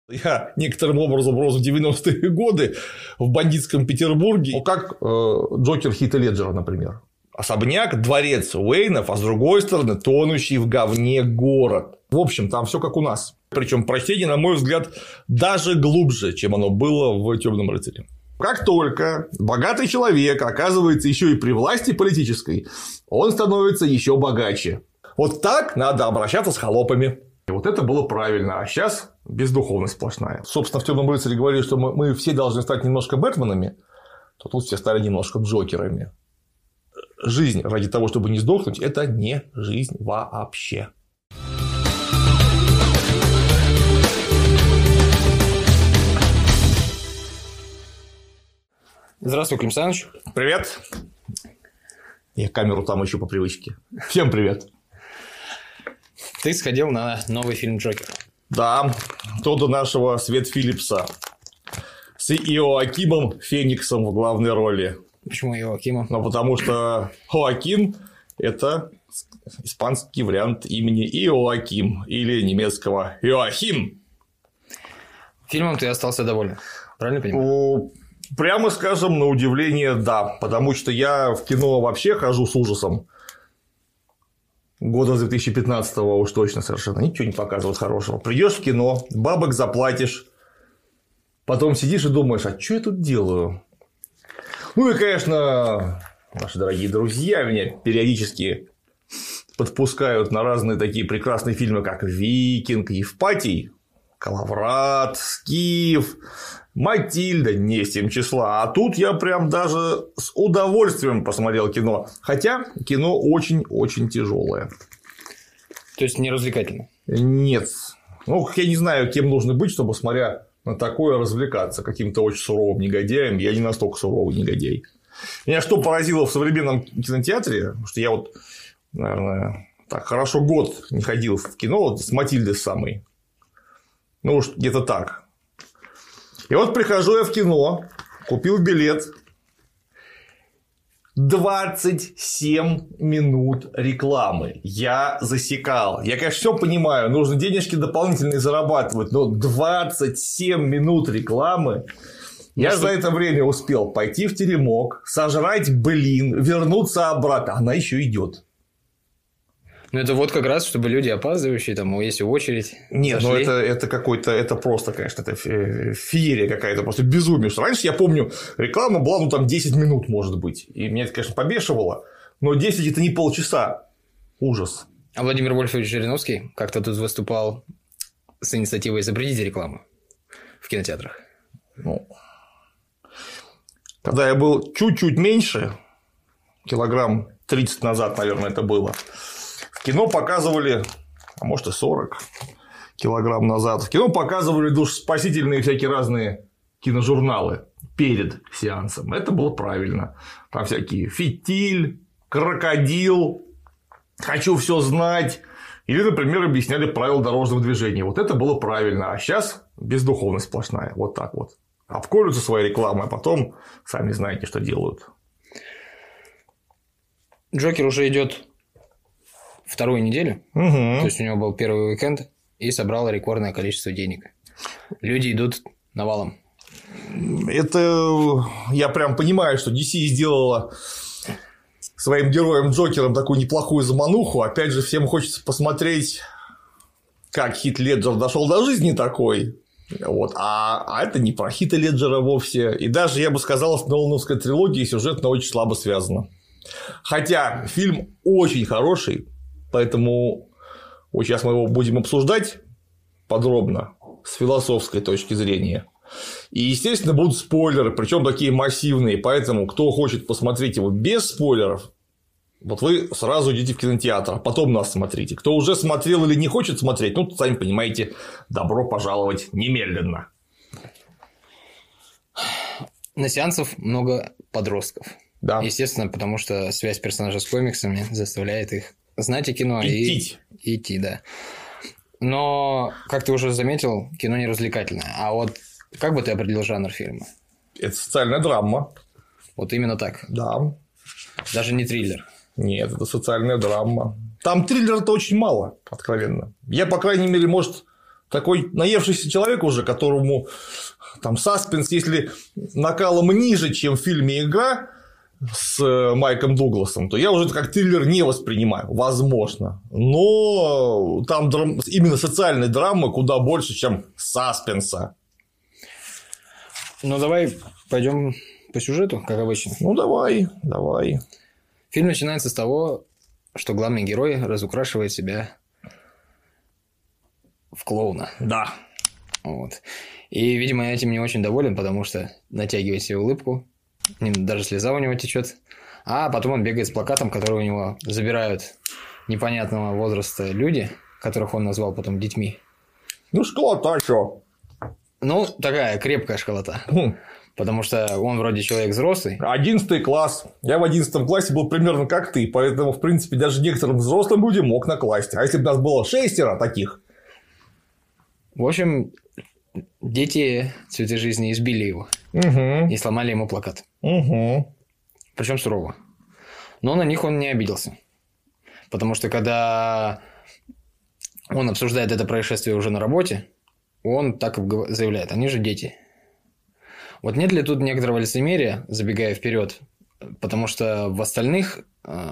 Я некоторым образом рос в 90-е годы в бандитском Петербурге. Ну, как Джокер Хита Леджера, например. Особняк, дворец Уэйнов, а с другой стороны тонущий в говне город. В общем, там все как у нас. Причем прочтение, на мой взгляд, даже глубже, чем оно было в Темном рыцаре. Как только богатый человек оказывается еще и при власти политической, он становится еще богаче. Вот так надо обращаться с холопами. И вот это было правильно. А сейчас бездуховность сплошная. Собственно, в Темном рыцаре говорили, что мы все должны стать немножко Бэтменами, то тут все стали немножко Джокерами. Жизнь ради того, чтобы не сдохнуть, это не жизнь вообще. Здравствуй, Клим Саныч. Привет. Я камеру там еще по привычке. Всем привет. Ты сходил на новый фильм «Джокер». Да, Тодда нашего Свет Филлипса с Иоакимом Фениксом в главной роли. Почему Иоакима? Ну, потому что Хоакин – это испанский вариант имени Иоаким или немецкого Иоахим. Фильмом ты остался доволен, правильно понимаю? Прямо скажем, на удивление, да. Потому что я в кино вообще хожу с ужасом. Года с 2015-го уж точно совершенно ничего не показывают хорошего. Придешь в кино, бабок заплатишь, потом сидишь и думаешь, а что я тут делаю? Ну и, конечно, наши дорогие друзья меня периодически подпускают на разные такие прекрасные фильмы, как «Викинг», «Евпатий», «Калаврат», «Скиф», «Матильда», не с тем числа. А тут я прям даже с удовольствием посмотрел кино. Хотя кино очень-очень тяжелое. То есть не развлекательно? Нет. Ну, я не знаю, кем нужно быть, чтобы, смотря на такое, развлекаться. Каким-то очень суровым негодяем. Я не настолько суровый негодяй. Меня что поразило в современном кинотеатре, потому что я вот, наверное, так хорошо год не ходил в кино вот с Матильдой самой. Ну, уж где-то так. И вот прихожу я в кино, купил билет. 27 минут рекламы. Я засекал. Я, конечно, все понимаю. Нужно денежки дополнительные зарабатывать. Но 27 минут рекламы. Я за это время успел пойти в теремок, сожрать вернуться обратно. Она еще идет. Ну, это вот как раз, чтобы люди опаздывающие, там, если очередь. Нет, ну это какой-то, это просто, конечно, это феерия какая-то, просто безумие. Раньше, я помню, реклама была, ну, там 10 минут, может быть. И меня это, конечно, побешивало, но 10 это не полчаса. Ужас. А Владимир Вольфович Жириновский как-то тут выступал с инициативой запретить рекламу в кинотеатрах. Ну, когда я был чуть-чуть меньше, килограмм 30 назад, наверное, это было. В кино показывали, а может и 40 килограмм назад, в кино показывали душеспасительные всякие разные киножурналы перед сеансом. Это было правильно. Там всякие «Фитиль», «Крокодил», «Хочу все знать». Или, например, объясняли правила дорожного движения. Вот это было правильно. А сейчас бездуховность сплошная. Вот так вот. Обколются своей рекламой, а потом сами знаете, что делают. Джокер уже идет вторую неделю, то есть у него был первый уикенд и собрал рекордное количество денег. Люди идут навалом. Это я прям понимаю, что DC сделала своим героем Джокером такую неплохую замануху. Опять же, всем хочется посмотреть, как Хит Леджер дошел до жизни такой. Вот. А это не про Хита Леджера вовсе. И даже, я бы сказал, с Нолановской трилогией сюжетно очень слабо связано. Хотя фильм очень хороший. Поэтому вот сейчас мы его будем обсуждать подробно с философской точки зрения. И, естественно, будут спойлеры, причем такие массивные. Поэтому, кто хочет посмотреть его без спойлеров, вот вы сразу идите в кинотеатр, а потом нас смотрите. Кто уже смотрел или не хочет смотреть, ну, сами понимаете, добро пожаловать немедленно. На сеансах много подростков. Да. Естественно, потому что связь персонажа с комиксами заставляет их знать о кино и идти, да. Но, как ты уже заметил, кино не развлекательное. А вот как бы ты определил жанр фильма? Это социальная драма. Вот именно так? Да. Даже не триллер? Нет, это социальная драма. Там триллера-то очень мало, откровенно. Я, по крайней мере, может, такой наевшийся человек уже, которому там саспенс, если накалом ниже, чем в фильме «Игра» с Майком Дугласом, то я уже это как триллер не воспринимаю, возможно. Но там именно социальной драмы куда больше, чем саспенса. Ну, давай пойдем по сюжету, как обычно. Ну, давай. Фильм начинается с того, что главный герой разукрашивает себя в клоуна. Да. Вот. И, видимо, я этим не очень доволен, потому что натягивает себе улыбку, даже слеза у него течет. А потом он бегает с плакатом, который у него забирают непонятного возраста люди, которых он назвал потом детьми. Ну, школа-то что? Ну, такая крепкая школота. Потому что он вроде человек взрослый. 11 класс. Я в 11 классе был примерно как ты, поэтому, в принципе, даже некоторым взрослым людям мог накласть. А если бы нас было 6 таких? В общем, дети «Цветы жизни» избили его. И сломали ему плакат. Причем сурово. Но на них он не обиделся. Потому что, когда он обсуждает это происшествие уже на работе, он так заявляет: они же дети. Вот нет ли тут некоторого лицемерия, забегая вперед, потому что в остальных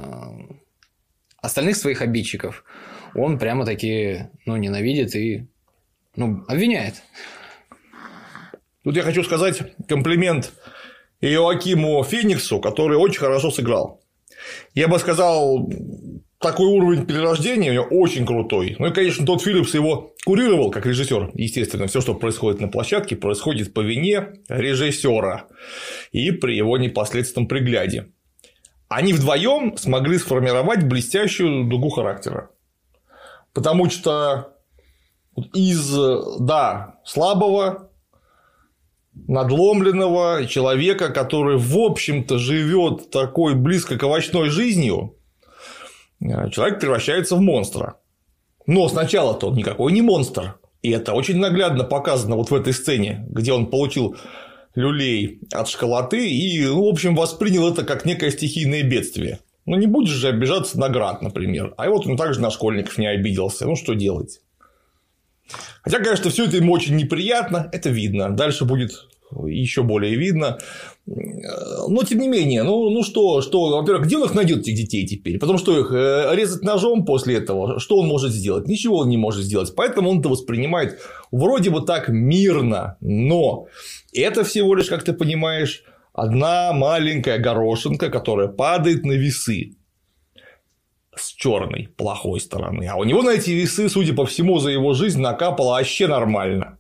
своих обидчиков он прямо-таки ненавидит и обвиняет. Тут я хочу сказать комплимент Иоакиму Фениксу, который очень хорошо сыграл. Я бы сказал, такой уровень перерождения у него очень крутой. Ну и, конечно, Тодд Филлипс его курировал как режиссер. Естественно, все, что происходит на площадке, происходит по вине режиссера и при его непосредственном пригляде. Они вдвоем смогли сформировать блестящую дугу характера. Потому что из слабого, надломленного человека, который, в общем-то, живет такой близко к овощной жизнью, человек превращается в монстра. Но сначала-то он никакой не монстр. И это очень наглядно показано вот в этой сцене, где он получил люлей от школоты и, в общем, воспринял это как некое стихийное бедствие. Ну, не будешь же обижаться на град, например. А вот он также на школьников не обиделся. Ну, что делать? Хотя, конечно, все это ему очень неприятно, это видно. Дальше будет еще более видно. Но, тем не менее, что, во-первых, где он их найдет, этих детей теперь? Потому что их резать ножом после этого, что он может сделать? Ничего он не может сделать. Поэтому он это воспринимает вроде бы так мирно. Но это всего лишь, как ты понимаешь, одна маленькая горошинка, которая падает на весы. С черной, плохой стороны. А у него на эти весы, судя по всему, за его жизнь накапало вообще нормально.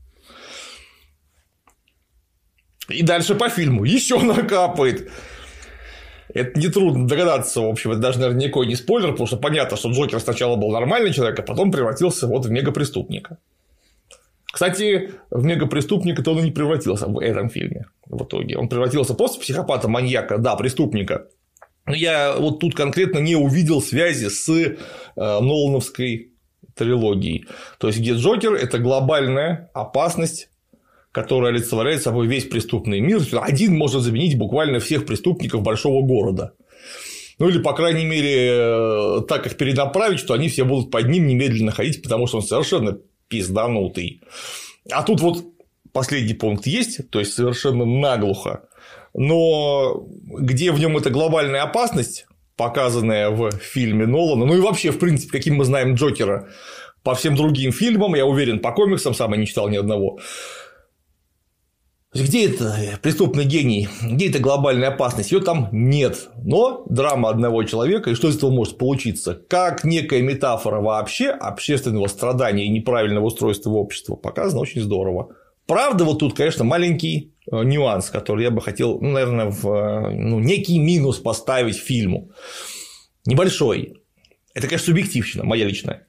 И дальше по фильму еще накапает. Это нетрудно догадаться, в общем, это даже, наверное, никакой не спойлер, потому что понятно, что Джокер сначала был нормальный человек, а потом превратился вот в мегапреступника. Кстати, в мегапреступника-то он и не превратился в этом фильме в итоге. Он превратился просто в психопата-маньяка, да, преступника. Но я вот тут конкретно не увидел связи с Нолановской трилогией. То есть, где Джокер – это глобальная опасность, которая олицетворяет собой весь преступный мир. Один может заменить буквально всех преступников большого города. Ну, или, по крайней мере, так их перенаправить, что они все будут под ним немедленно ходить, потому что он совершенно пизданутый. А тут вот последний пункт есть, то есть совершенно наглухо. Но где в нем эта глобальная опасность, показанная в фильме Нолана, ну и вообще, в принципе, каким мы знаем Джокера по всем другим фильмам, я уверен, по комиксам, сам я не читал ни одного. Где это преступный гений, где эта глобальная опасность? Ее там нет. Но драма одного человека, и что из этого может получиться? Как некая метафора вообще общественного страдания и неправильного устройства общества показано очень здорово. Правда, вот тут, конечно, маленький нюанс, который я бы хотел, наверное, в некий минус поставить фильму. Небольшой. Это, конечно, субъективщина, моя личная.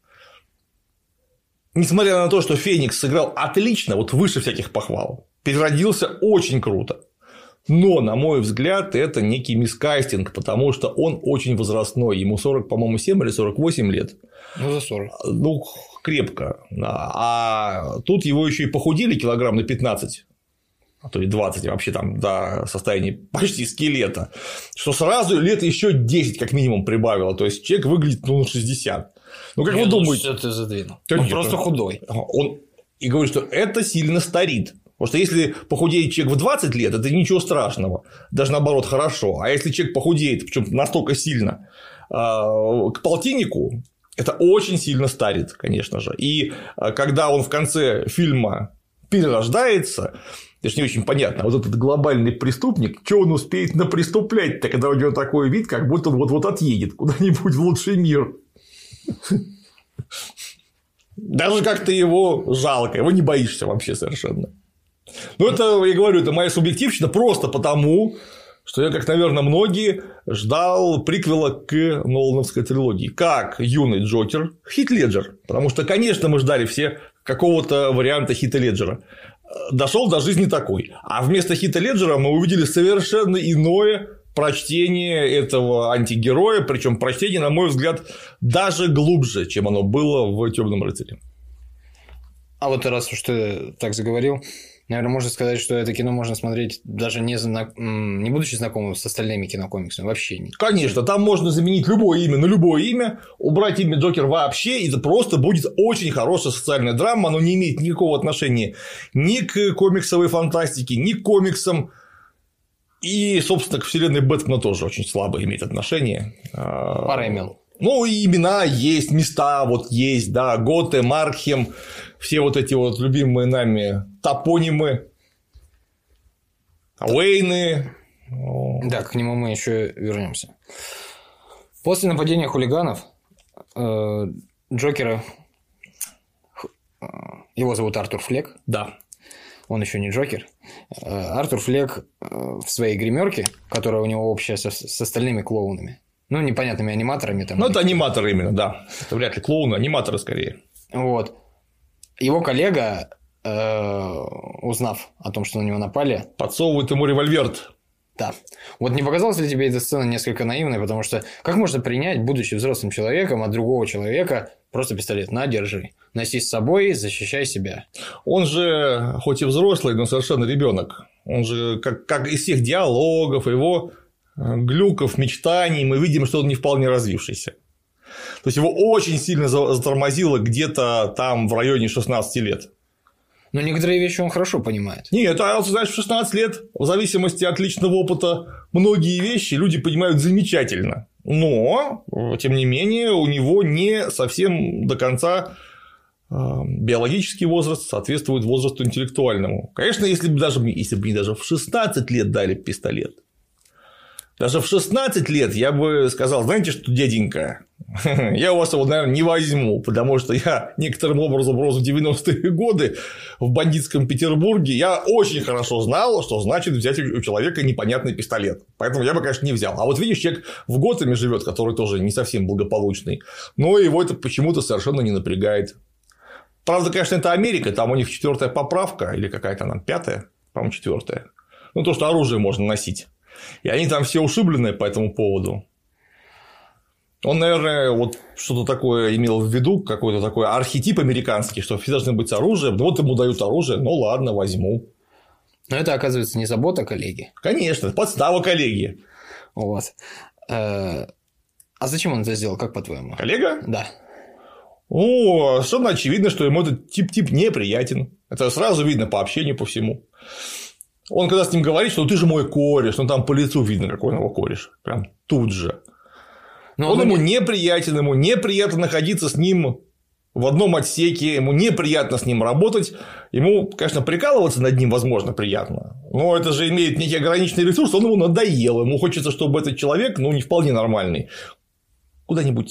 Несмотря на то, что Феникс сыграл отлично, вот выше всяких похвал, переродился очень круто. Но, на мой взгляд, это некий мискастинг, потому что он очень возрастной. Ему 40, по-моему, 7 или 48 лет. Ну, за 40. Ну, крепко. А тут его еще и похудели килограмм на 15, а то и 20, вообще там до состояния почти скелета. Что сразу лет еще 10 как минимум прибавило. То есть, человек выглядит на 60. Ну, как вы думаете? Что ты задвинул? Он просто худой. Он и говорит, что это сильно старит. Потому что если похудеет человек в 20 лет, это ничего страшного. Даже наоборот, хорошо. А если человек похудеет, причем настолько сильно, к полтиннику, это очень сильно старит, конечно же. И когда он в конце фильма перерождается, это же не очень понятно, вот этот глобальный преступник, что он успеет напреступлять-то, когда у него такой вид, как будто он вот-вот отъедет куда-нибудь в лучший мир. Даже как-то его жалко, его не боишься вообще совершенно. Ну, это, я говорю, это моя субъективщина просто потому, что я, как, наверное, многие, ждал приквела к Нолановской трилогии. Как юный Джокер, Хит Леджер. Потому что, конечно, мы ждали все какого-то варианта Хита Леджера. Дошел до жизни такой. А вместо Хита Леджера мы увидели совершенно иное прочтение этого антигероя. Причем прочтение, на мой взгляд, даже глубже, чем оно было в Темном рыцаре. А вот раз уж ты так заговорил, наверное, можно сказать, что это кино можно смотреть даже не будучи знакомым с остальными кинокомиксами. Вообще не. Конечно, там можно заменить любое имя на любое имя, убрать имя Джокер вообще, и это просто будет очень хорошая социальная драма. Оно не имеет никакого отношения ни к комиксовой фантастике, ни к комиксам. И, собственно, к вселенной Бэтмена тоже очень слабо имеет отношение. Пара имен. Ну, и имена есть, места вот есть, да, Готэм, Аркхем, все вот эти вот любимые нами топонимы, Уэйны. Да, к нему мы еще вернемся. После нападения хулиганов Джокера, его зовут Артур Флек. Да. Он еще не Джокер. Артур Флек в своей гримерке, которая у него общая с остальными клоунами. Ну, непонятными аниматорами. Там, ну, это аниматоры именно, да. Это вряд ли клоуны, аниматоры скорее. Вот. Его коллега, узнав о том, что на него напали... подсовывает ему револьвер. Да. Вот не показалась ли тебе эта сцена несколько наивной? Потому что как можно принять, будучи взрослым человеком, от другого человека просто пистолет? На, держи. Носи с собой, защищай себя. Он же, хоть и взрослый, но совершенно ребенок. Он же, как из всех диалогов, его... глюков, мечтаний, мы видим, что он не вполне развившийся. То есть его очень сильно затормозило где-то там в районе 16 лет. Но некоторые вещи он хорошо понимает. Нет, а знаешь, в 16 лет, в зависимости от личного опыта, многие вещи люди понимают замечательно. Но, тем не менее, у него не совсем до конца биологический возраст соответствует возрасту интеллектуальному. Конечно, если бы мне даже в 16 лет дали пистолет, даже в 16 лет я бы сказал, знаете что, дяденька, я у вас его, наверное, не возьму, потому что я некоторым образом рос в 90-е годы в бандитском Петербурге, я очень хорошо знал, что значит взять у человека непонятный пистолет. Поэтому я бы, конечно, не взял. А вот видишь, человек в Готэме живет, который тоже не совсем благополучный, но его это почему-то совершенно не напрягает. Правда, конечно, это Америка, там у них 4-я поправка, или какая-то она 5-я, по-моему, 4-я. Ну, то, что оружие можно носить. И они там все ушибленные по этому поводу. Он, наверное, вот что-то такое имел в виду, какой-то такой архетип американский, что все должны быть с оружием. Вот ему дают оружие, ну ладно, возьму. Но это, оказывается, не забота коллеги. Конечно, подстава коллеги. Вот. А зачем он это сделал, как по-твоему? Коллега? Да. О, совершенно очевидно, что ему этот тип неприятен. Это сразу видно по общению, по всему. Он когда с ним говорит, что ты же мой кореш, ну там по лицу видно, какой он его кореш. Прям тут же. Но он ему неприятен, ему неприятно находиться с ним в одном отсеке, ему неприятно с ним работать. Ему, конечно, прикалываться над ним, возможно, приятно. Но это же имеет некий ограниченный ресурс, он ему надоел. Ему хочется, чтобы этот человек, ну, не вполне нормальный, куда-нибудь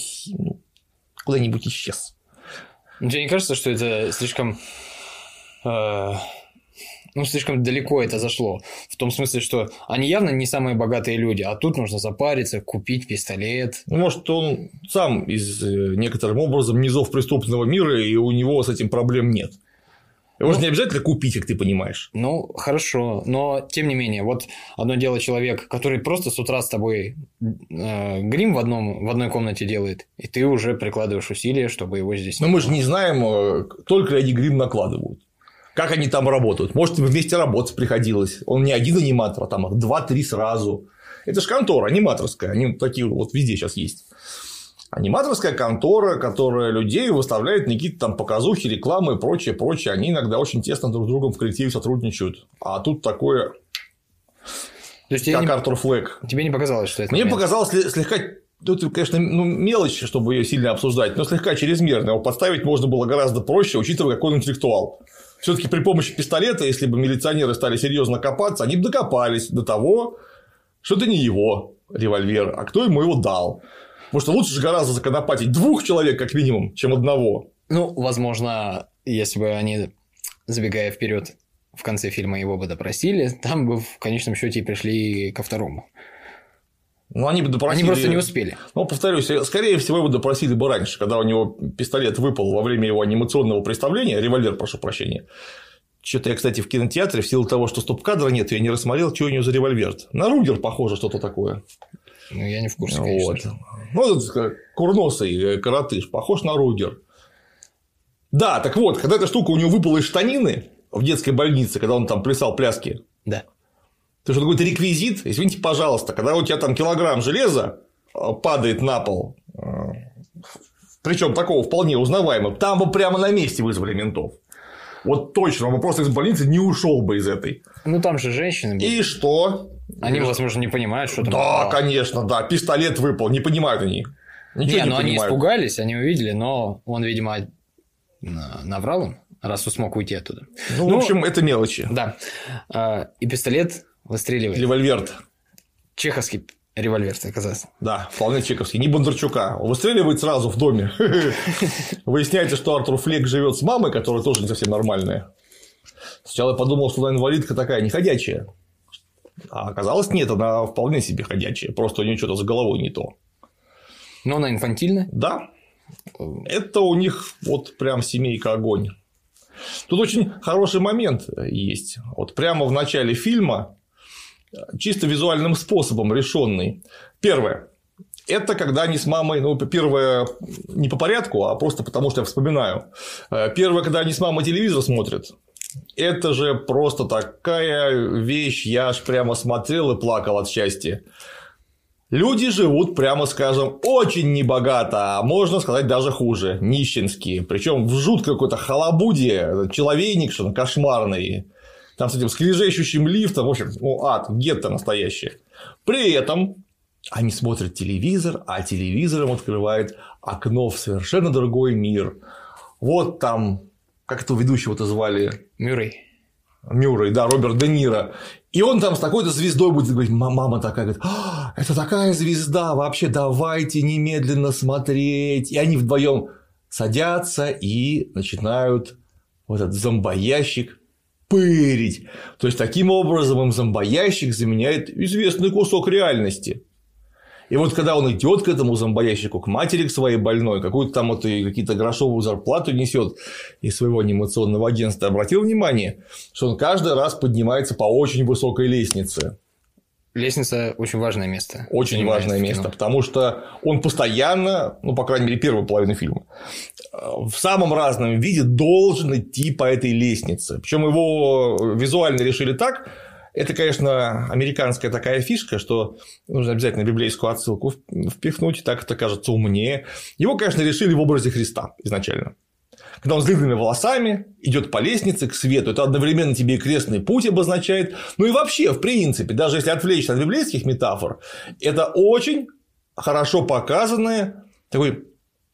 исчез. Тебе не кажется, что это слишком слишком далеко это зашло. В том смысле, что они явно не самые богатые люди, а тут нужно запариться, купить пистолет. Может, он сам из некоторым образом низов преступного мира, и у него с этим проблем нет. Его же не обязательно купить, как ты понимаешь. Ну, хорошо, но тем не менее, вот одно дело человек, который просто с утра с тобой грим в одной комнате делает, и ты уже прикладываешь усилия, чтобы его здесь... Но мы же не знаем, только ли они грим накладывают. Как они там работают? Может, им вместе работать приходилось. Он не один аниматор, а там 2-3 сразу. Это же контора аниматорская. Они такие вот везде сейчас есть. Аниматорская контора, которая людей выставляет на какие-то там показухи, рекламы и прочее, прочее. Они иногда очень тесно друг с другом в коллективе сотрудничают. А тут такое, То есть как Артур Флек. Тебе не показалось, что это... Мне показалось слегка... Тут, конечно, мелочь, чтобы ее сильно обсуждать, но слегка чрезмерно. Его подставить можно было гораздо проще, учитывая, какой он интеллектуал. Все-таки при помощи пистолета, если бы милиционеры стали серьезно копаться, они бы докопались до того, что это не его револьвер, а кто ему его дал. Потому что лучше же гораздо законопатить 2 человек, как минимум, чем 1. Ну, возможно, если бы они, забегая вперед, в конце фильма его бы допросили, там бы в конечном счете и пришли ко 2. Ну, они бы допросили... Они просто не успели. Ну, повторюсь, скорее всего, его допросили бы раньше, когда у него пистолет выпал во время его анимационного представления, револьвер, прошу прощения. Что-то я, кстати, в кинотеатре, в силу того, что стоп-кадра нет, я не рассмотрел, что у него за револьвер. На Ругер похоже что-то такое. Ну, я не в курсе, конечно. Вот. Ну, это курносый коротыш, похож на Ругер. Да, так вот, когда эта штука у него выпала из штанины в детской больнице, когда он там плясал пляски. Да. То, что какой-то реквизит, извините, пожалуйста, когда у тебя там килограмм железа падает на пол, причем такого вполне узнаваемого, там бы прямо на месте вызвали ментов. Вот точно, он бы просто из больницы не ушел бы из этой. Ну, там же женщины были. И что? Они, возможно, не понимают, что там. Да, конечно, да. Пистолет выпал, не понимают они. Ничего не ну понимают. Они испугались, они увидели, но он, видимо, наврал им, раз он смог уйти оттуда. Ну, в общем, это мелочи. Да. И пистолет выстреливает. Револьвер. Чеховский револьвер, оказался. Да, вполне чеховский. Не Бондарчука. Он выстреливает сразу в доме. Выясняется, что Артур Флек живет с мамой, которая тоже не совсем нормальная. Сначала я подумал, что она инвалидка такая неходячая. А оказалось, нет, она вполне себе ходячая. Просто у нее что-то с головой не то. Но она инфантильна? Да. Это у них вот прям семейка огонь. Тут очень хороший момент есть. Вот прямо в начале фильма, чисто визуальным способом решенный. Первое. Это когда они с мамой, ну, первое, не по порядку, а просто потому, что я вспоминаю. Первое, когда они с мамой телевизор смотрят. Это же просто такая вещь, я аж прямо смотрел и плакал от счастья. Люди живут, прямо скажем, очень небогато, а можно сказать даже хуже, нищенские. Причем в жуткой какой-то халабуде, человейник, что-то кошмарный. Там с этим скрежещущим лифтом, в общем, ну, ад, гетто настоящее. При этом они смотрят телевизор, а телевизором открывает окно в совершенно другой мир. Вот там, как этого ведущего-то звали? Мюррей, да, Роберт Де Ниро. И он там с такой-то звездой будет говорить, мама такая, говорит, это такая звезда, вообще давайте немедленно смотреть. И они вдвоем садятся и начинают вот этот зомбоящик пырить. То есть, таким образом им зомбоящик заменяет известный кусок реальности. И вот когда он идет к этому зомбоящику, к матери, к своей больной, какую-то там вот и какие-то грошовую зарплату несет из своего анимационного агентства, обратил внимание, что он каждый раз поднимается по очень высокой лестнице. Лестница очень важное место. Очень важное место, потому что он постоянно, ну, по крайней мере, первую половину фильма, в самом разном виде должен идти по этой лестнице. Причем его визуально решили так. Это, конечно, американская такая фишка, что нужно обязательно библейскую отсылку впихнуть, так это кажется умнее. Его, конечно, решили в образе Христа изначально. Когда он с длинными волосами идет по лестнице к свету, это одновременно тебе и крестный путь обозначает. Ну и вообще, в принципе, даже если отвлечься от библейских метафор, это очень хорошо показанное такое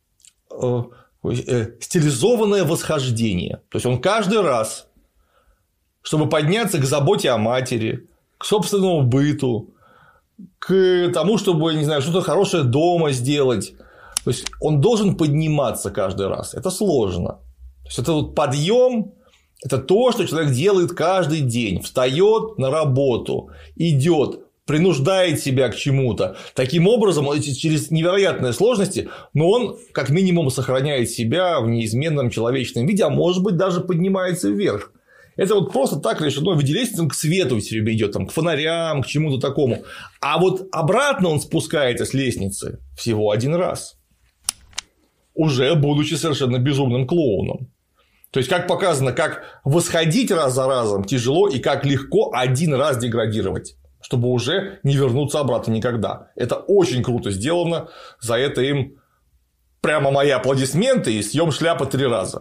стилизованное восхождение. То есть он каждый раз, чтобы подняться к заботе о матери, к собственному быту, к тому, чтобы, не знаю, что-то хорошее дома сделать. То есть он должен подниматься каждый раз. Это сложно. То есть это вот подъем, это то, что человек делает каждый день. Встает на работу, идет, принуждает себя к чему-то. Таким образом, через невероятные сложности, но он как минимум сохраняет себя в неизменном человечном виде, а может быть даже поднимается вверх. Это вот просто так решено в виде лестницы, он к свету все время идет, там, к фонарям, к чему-то такому. А вот обратно он спускается с лестницы всего один раз, уже будучи совершенно безумным клоуном. То есть, как показано, как восходить раз за разом тяжело и как легко один раз деградировать, чтобы уже не вернуться обратно никогда. Это очень круто сделано, за это им прямо мои аплодисменты и съем шляпы 3 раза.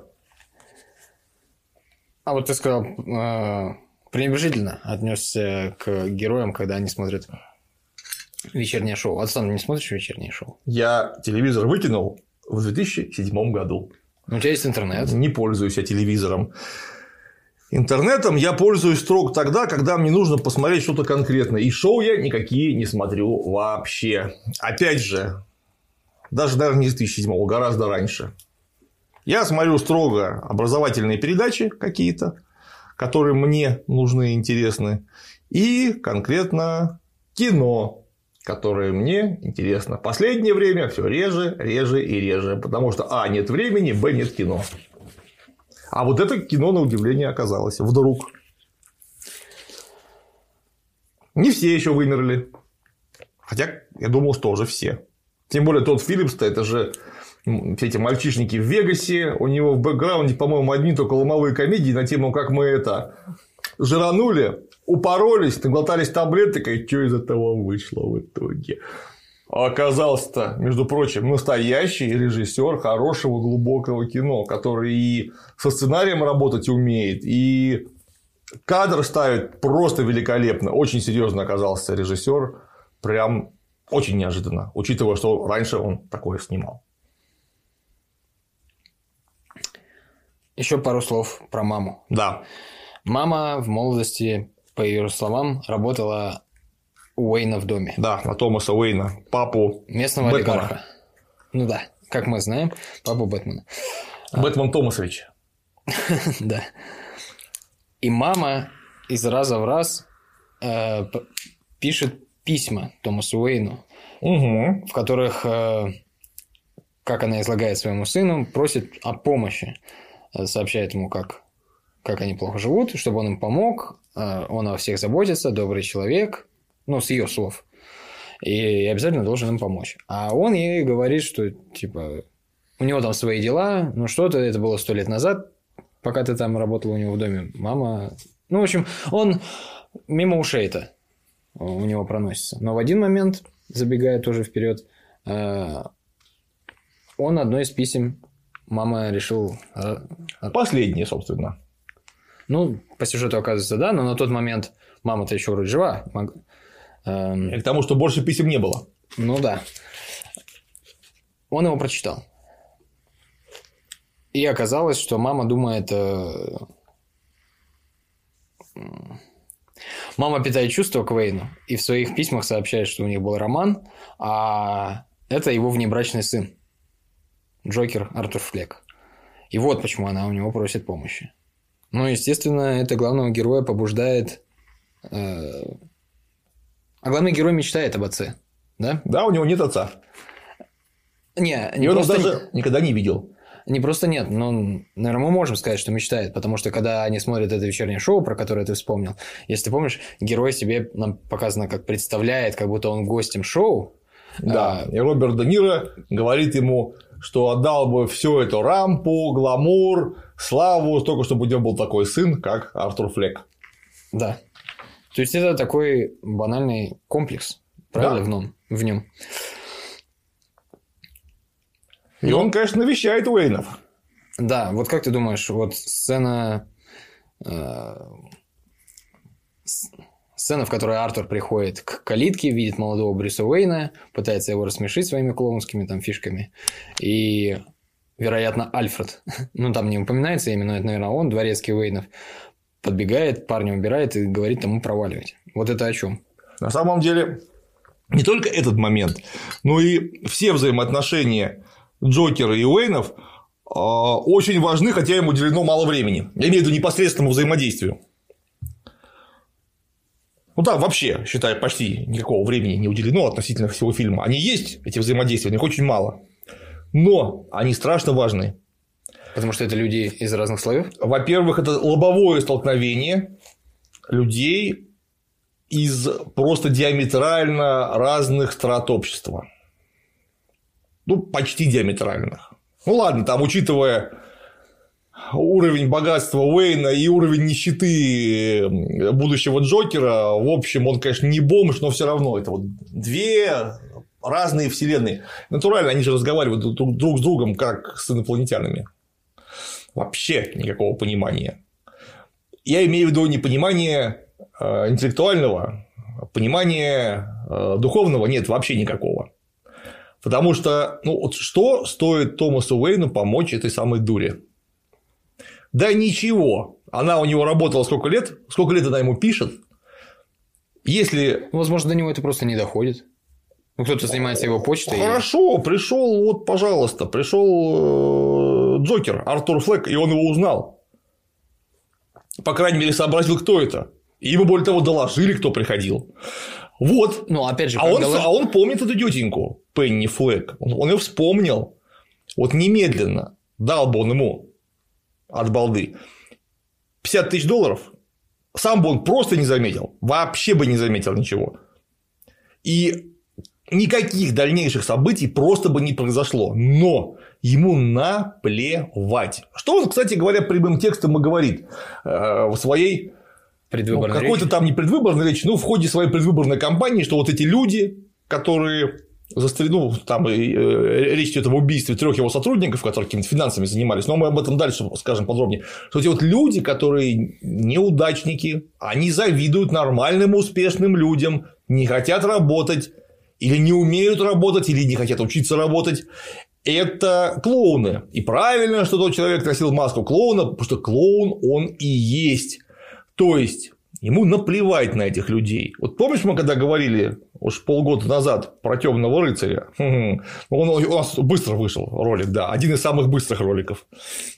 А вот ты сказал, пренебрежительно отнесся к героям, когда они смотрят вечернее шоу. А ты сам не смотришь вечернее шоу? Я телевизор выкинул в 2007 году. У тебя есть интернет? Не пользуюсь я телевизором. Интернетом я пользуюсь строго тогда, когда мне нужно посмотреть что-то конкретное. И шоу я никакие не смотрю вообще. Опять же, даже, наверное, не с 2007-го, гораздо раньше. Я смотрю строго образовательные передачи какие-то, которые мне нужны и интересны. И конкретно кино, которое мне интересно. Последнее время все реже и реже. Потому что а. Нет времени, б. Нет кино. А вот это кино, на удивление, оказалось. Вдруг. Не все еще вымерли. Хотя я думал, что уже все. Тем более тот Филлипс-то, это же все эти мальчишники в Вегасе. У него в бэкграунде, по-моему, одни только ломовые комедии на тему, как мы это жиранули, упоролись, наглотались таблеток, и что из этого вышло в итоге. А оказался-то, между прочим, настоящий режиссер хорошего глубокого кино, который и со сценарием работать умеет, и кадр ставит просто великолепно. Очень серьезно оказался режиссер, прям очень неожиданно, учитывая, что раньше он такое снимал. Еще пару слов про маму. Да. Мама в молодости, по ее словам, работала у Уэйна в доме. Да, на Томаса Уэйна, папу местного Бэтмена. олигарха. Ну да, как мы знаем, папу Бэтмена. Бэтмен Томасович. Да. И мама из раза в раз пишет письма Томасу Уэйну, в которых, как она излагает своему сыну, просит о помощи. Сообщает ему, как они плохо живут, чтобы он им помог. Он о всех заботится, добрый человек. Ну, с ее слов. И обязательно должен им помочь. А он ей говорит, что, типа, у него там свои дела. Ну, что-то, это было 100 лет назад, пока ты там работала у него в доме. Мама... Ну, в общем, он мимо ушей-то у него проносится. Но в один момент, забегая тоже вперед, он одно из писем мама решил... Последнее, собственно. Ну, по сюжету оказывается, да, но на тот момент мама-то еще вроде жива. И к тому, что больше писем не было. Ну да. Он его прочитал. И оказалось, что мама думает... Мама питает чувства к Уэйну и в своих письмах сообщает, что у них был роман, а это его внебрачный сын. Джокер Артур Флек. И вот почему она у него просит помощи. Ну, естественно, это главного героя побуждает... А главный герой мечтает об отце, да? Да, у него нет отца. Не он просто... даже никогда не видел. Не просто нет, но, наверное, мы можем сказать, что мечтает, потому что, когда они смотрят это вечернее шоу, про которое ты вспомнил, если ты помнишь, герой себе нам показано, как представляет, как будто он гостем шоу. Да, и Роберт Де Ниро говорит ему, что отдал бы всю эту рампу, гламур, славу, только чтобы у него был такой сын, как Артур Флек. Да. То есть, это такой банальный комплекс, правильно, да. в нем. И он, конечно, навещает Уэйнов. Да, вот как ты думаешь, вот сцена, в которой Артур приходит к калитке, видит молодого Брюса Уэйна, пытается его рассмешить своими клоунскими там фишками, и, вероятно, Альфред, ну, там не упоминается именно, это, наверное, он, дворецкий Уэйнов, подбегает, парня убирает и говорит ему проваливать. Вот это о чем? На самом деле, не только этот момент, но и все взаимоотношения Джокера и Уэйнов очень важны, хотя им уделено мало времени. Я имею в виду непосредственному взаимодействию. Ну да, вообще, считаю, почти никакого времени не уделено относительно всего фильма. Они есть, эти взаимодействия, но их очень мало. Но они страшно важны. Потому что это люди из разных слоев? Во-первых, это лобовое столкновение людей из просто диаметрально разных страт общества. Ну, почти диаметральных. Ну, ладно, там, учитывая уровень богатства Уэйна и уровень нищеты будущего Джокера, в общем, он, конечно, не бомж, но все равно это вот две разные вселенные. Натурально, они же разговаривают друг с другом, как с инопланетянами. Вообще никакого понимания. Я имею в виду не понимание интеллектуального, а понимание духовного нет вообще никакого. Потому что, ну, вот что стоит Томасу Уэйну помочь этой самой дуре? Да ничего. Она у него работала сколько лет она ему пишет. Если... Возможно, до него это просто не доходит. Ну, кто-то занимается его почтой. Хорошо, пришел, вот, пожалуйста, пришел Джокер, Артур Флек, и он его узнал. По крайней мере, сообразил, кто это. И ему, более того, доложили, кто приходил. Вот. Ну, опять же, он помнит эту тетеньку Пенни Флек. Он ее вспомнил. Вот немедленно дал бы он ему от балды $50 тысяч. Сам бы он просто не заметил. Вообще бы не заметил ничего. И никаких дальнейших событий просто бы не произошло. Но ему наплевать. Что он, кстати говоря, прямым текстом и говорит в своей предвыборной какой-то речи. там не предвыборной речи, в ходе своей предвыборной кампании, что вот эти люди, которые там речь идет об убийстве 3 его сотрудников, которые какими-то финансами занимались, но мы об этом дальше скажем подробнее, что эти вот люди, которые неудачники, они завидуют нормальным успешным людям, не хотят работать, или не умеют работать, или не хотят учиться работать. Это клоуны. И правильно, что тот человек носил маску клоуна, потому что клоун он и есть. То есть ему наплевать на этих людей. Вот помнишь, мы когда говорили уж полгода назад про Темного рыцаря? Он у нас быстро вышел ролик, да, один из самых быстрых роликов.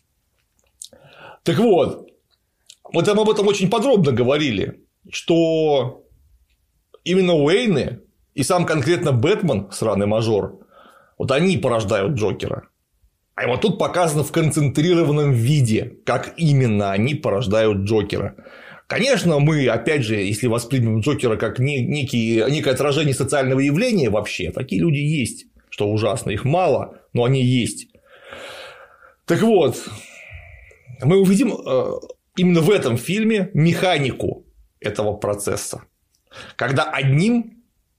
Так вот, мы там об этом очень подробно говорили, что именно Уэйны и сам конкретно Бэтмен, сраный мажор, вот они порождают Джокера. А вот тут показано в концентрированном виде, как именно они порождают Джокера. Конечно, мы, опять же, если воспримем Джокера как некое отражение социального явления вообще, такие люди есть, что ужасно, их мало, но они есть. Так вот, мы увидим именно в этом фильме механику этого процесса, когда одним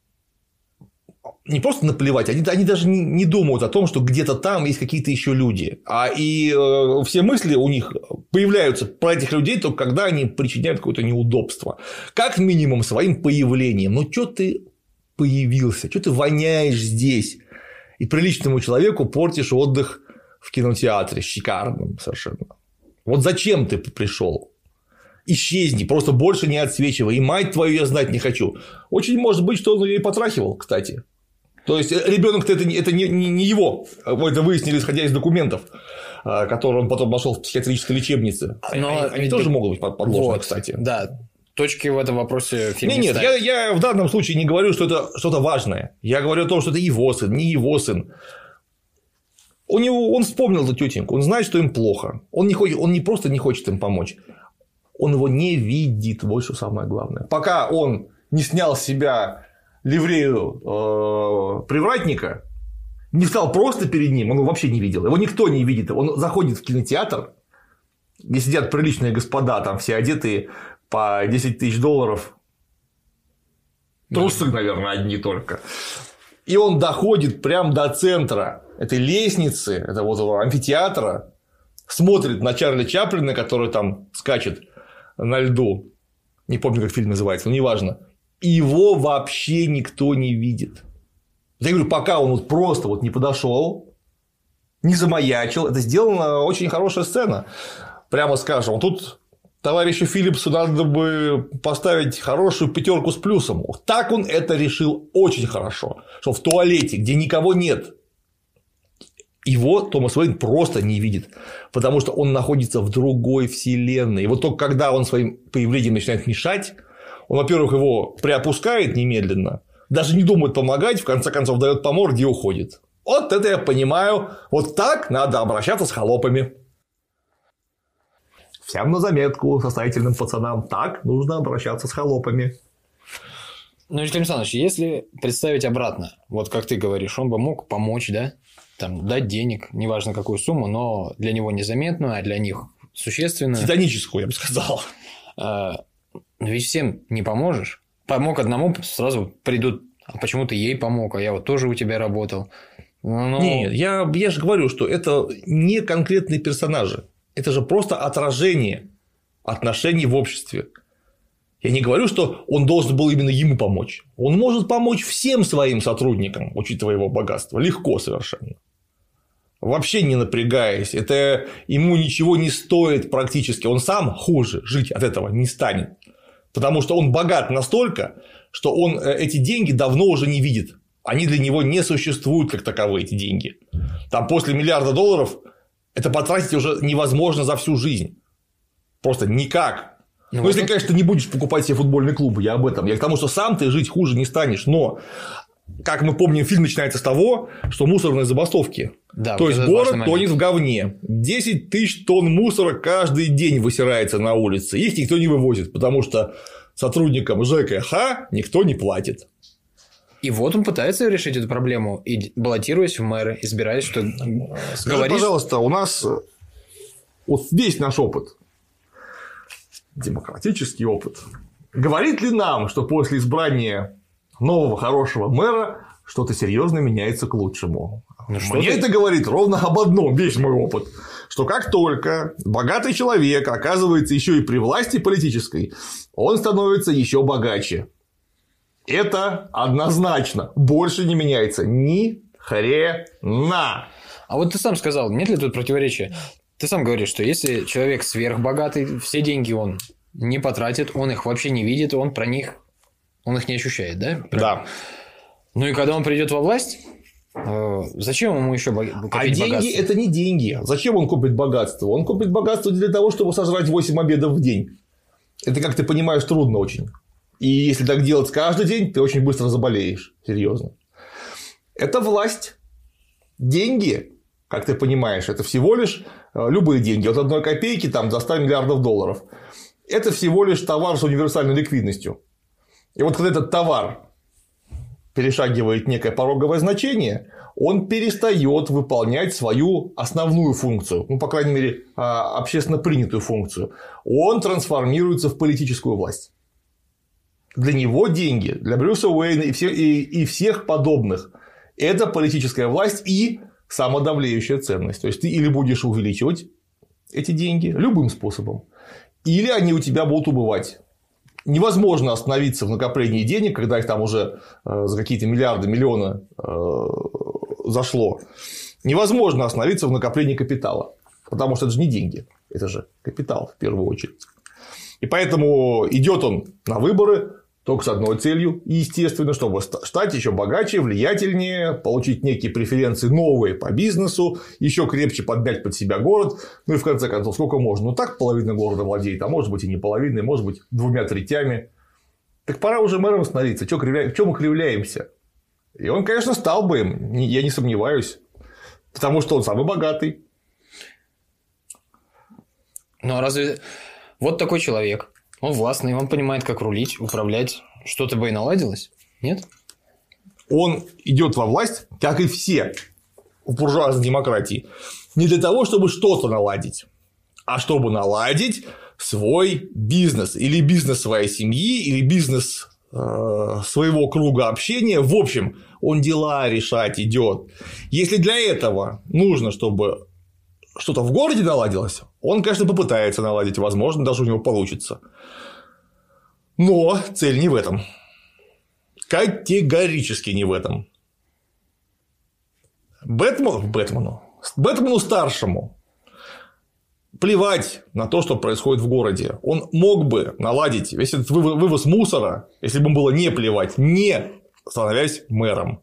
не просто наплевать, они даже не думают о том, что где-то там есть какие-то еще люди. И все мысли у них появляются про этих людей только когда они причиняют какое-то неудобство. Как минимум своим появлением. Ну, что ты появился? Что ты воняешь здесь? И приличному человеку портишь отдых в кинотеатре. Шикарным совершенно. Вот зачем ты пришел? Исчезни, просто больше не отсвечивай. И мать твою я знать не хочу. Очень может быть, что он ее и потрахивал, кстати. То есть ребенок-то это не его. Это выяснили, исходя из документов, которые он потом нашел в психиатрической лечебнице. Но они тоже могут быть подложны, вот, кстати. Да. Точки в этом вопросе фильм Нет, я в данном случае не говорю, что это что-то важное. Я говорю о том, что это его сын, не его сын. Он вспомнил эту тетеньку, он знает, что им плохо. Он не просто не хочет им помочь. Он его не видит, вот что самое главное. Пока он не снял с себя ливрею привратника, не встал просто перед ним, он его вообще не видел. Его никто не видит. Он заходит в кинотеатр, где сидят приличные господа, там все одетые по $10 тысяч. Трусы, наверное, одни только. И он доходит прямо до центра этой лестницы, этого амфитеатра, смотрит на Чарли Чаплина, который там скачет на льду. Не помню, как фильм называется, но неважно. Его вообще никто не видит. Я говорю, пока он просто не подошел, не замаячил, это сделана очень хорошая сцена. Прямо скажем, тут товарищу Филлипсу надо бы поставить хорошую 5 с плюсом. Так он это решил очень хорошо, что в туалете, где никого нет, его Томас Уэйн просто не видит, потому что он находится в другой вселенной. И вот только когда он своим появлением начинает мешать, он, во-первых, его приопускает немедленно, даже не думает помогать, в конце концов дает по морде и уходит. Вот это я понимаю. Вот так надо обращаться с холопами. Всем на заметку состоятельным пацанам. Так нужно обращаться с холопами. Ну, Виталий Александрович, если представить обратно, вот как ты говоришь, он бы мог помочь, да? Там, дать денег, неважно какую сумму, но для него незаметную, а для них существенную. Титаническую, я бы сказал. Но ведь всем не поможешь. Помог одному, сразу придут а почему ты ей помог, а я вот тоже у тебя работал. Нет, я же говорю, что это не конкретные персонажи. Это же просто отражение отношений в обществе. Я не говорю, что он должен был именно ему помочь. Он может помочь всем своим сотрудникам, учитывая его богатство. Легко совершенно. Вообще не напрягаясь. Это ему ничего не стоит практически. Он сам хуже жить от этого не станет. Потому что он богат настолько, что он эти деньги давно уже не видит. Они для него не существуют как таковые, эти деньги. Там после $1 миллиарда это потратить уже невозможно за всю жизнь. Просто никак. Ну, если, конечно, ты не будешь покупать себе футбольный клуб, я об этом. Я к тому, что сам ты жить хуже не станешь. Но, как мы помним, фильм начинается с того, что мусорные забастовки. Да, то есть город тонет в говне. 10 тысяч тонн мусора каждый день высирается на улице. Их никто не вывозит, потому что сотрудникам ЖКХ никто не платит. И вот он пытается решить эту проблему, и баллотируясь в мэры, избираясь, что Скажи, пожалуйста, у нас вот весь наш опыт, демократический опыт, говорит ли нам, что после избрания нового хорошего мэра что-то серьезно меняется к лучшему? Мне это говорит ровно об одном, весь мой опыт, что как только богатый человек оказывается еще и при власти политической, он становится еще богаче. Это однозначно. Больше не меняется ни хрена. А вот ты сам сказал, нет ли тут противоречия? Ты сам говоришь, что если человек сверхбогатый, все деньги он не потратит, он их вообще не видит, он их не ощущает, да? Да. Ну и когда он придет во власть, зачем ему еще копить богатство? А деньги – это не деньги. Зачем он копит богатство? Он копит богатство для того, чтобы сожрать 8 обедов в день. Это, как ты понимаешь, трудно очень. И если так делать каждый день, ты очень быстро заболеешь. Серьезно. Это власть. Деньги, как ты понимаешь, это всего лишь любые деньги. От 1 копейки там, до 100 миллиардов долларов. Это всего лишь товар с универсальной ликвидностью. И вот когда этот товар перешагивает некое пороговое значение, он перестает выполнять свою основную функцию, ну, по крайней мере, общественно принятую функцию. Он трансформируется в политическую власть. Для него деньги, для Брюса Уэйна и всех подобных – это политическая власть и самодавлеющая ценность. То есть, ты или будешь увеличивать эти деньги любым способом, или они у тебя будут убывать. Невозможно остановиться в накоплении денег, когда их там уже за какие-то миллиарды, миллионы зашло. Невозможно остановиться в накоплении капитала, потому что это же не деньги, это же капитал в первую очередь. И поэтому идет он на выборы только с одной целью, естественно, чтобы стать еще богаче, влиятельнее, получить некие преференции новые по бизнесу, еще крепче подмять под себя город. Ну и в конце концов, сколько можно? Ну так половина города владеет, а может быть и не половиной, может быть 2/3. Так пора уже мэром становиться. Чего мы кривляемся? И он, конечно, стал бы им, я не сомневаюсь, потому что он самый богатый. Ну а разве вот такой человек? Он властный, он понимает, как рулить, управлять. Что-то бы и наладилось, нет? Он идет во власть, как и все в буржуазной демократии, не для того, чтобы что-то наладить, а чтобы наладить свой бизнес, или бизнес своей семьи, или бизнес своего круга общения. В общем, он дела решать идет. Если для этого нужно, чтобы что-то в городе наладилось, он, конечно, попытается наладить, возможно, даже у него получится. Но цель не в этом. Категорически не в этом. Бэтмену старшему плевать на то, что происходит в городе. Он мог бы наладить весь этот вывоз мусора, если бы ему было не плевать, не становясь мэром.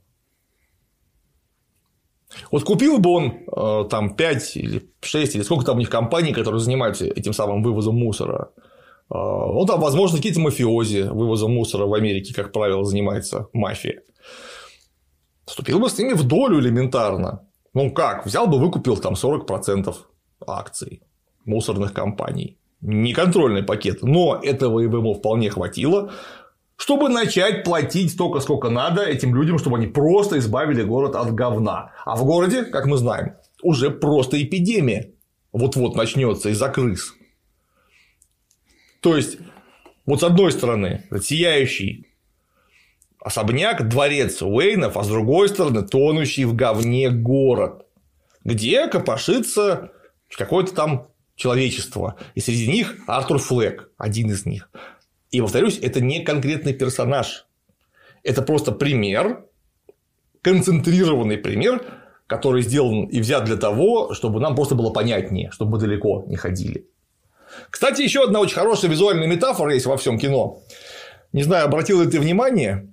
Вот купил бы он там 5 или 6 или сколько там у них компаний, которые занимаются этим самым вывозом мусора. Ну, там, возможно, какие-то мафиози вывозом мусора в Америке, как правило, занимается мафия. Вступил бы с ними в долю элементарно. Ну, как? Взял бы, выкупил там 40% акций мусорных компаний. Не контрольный пакет, но этого ему вполне хватило, чтобы начать платить столько, сколько надо этим людям, чтобы они просто избавили город от говна. А в городе, как мы знаем, уже просто эпидемия вот-вот начнется из-за крыс. То есть, вот с одной стороны, сияющий особняк, дворец Уэйнов, а с другой стороны тонущий в говне город, где копошится какое-то там человечество. И среди них Артур Флек, один из них. И, повторюсь, это не конкретный персонаж. Это просто пример, концентрированный пример, который сделан и взят для того, чтобы нам просто было понятнее, чтобы мы далеко не ходили. Кстати, еще одна очень хорошая визуальная метафора есть во всем кино. Не знаю, обратил ли ты внимание,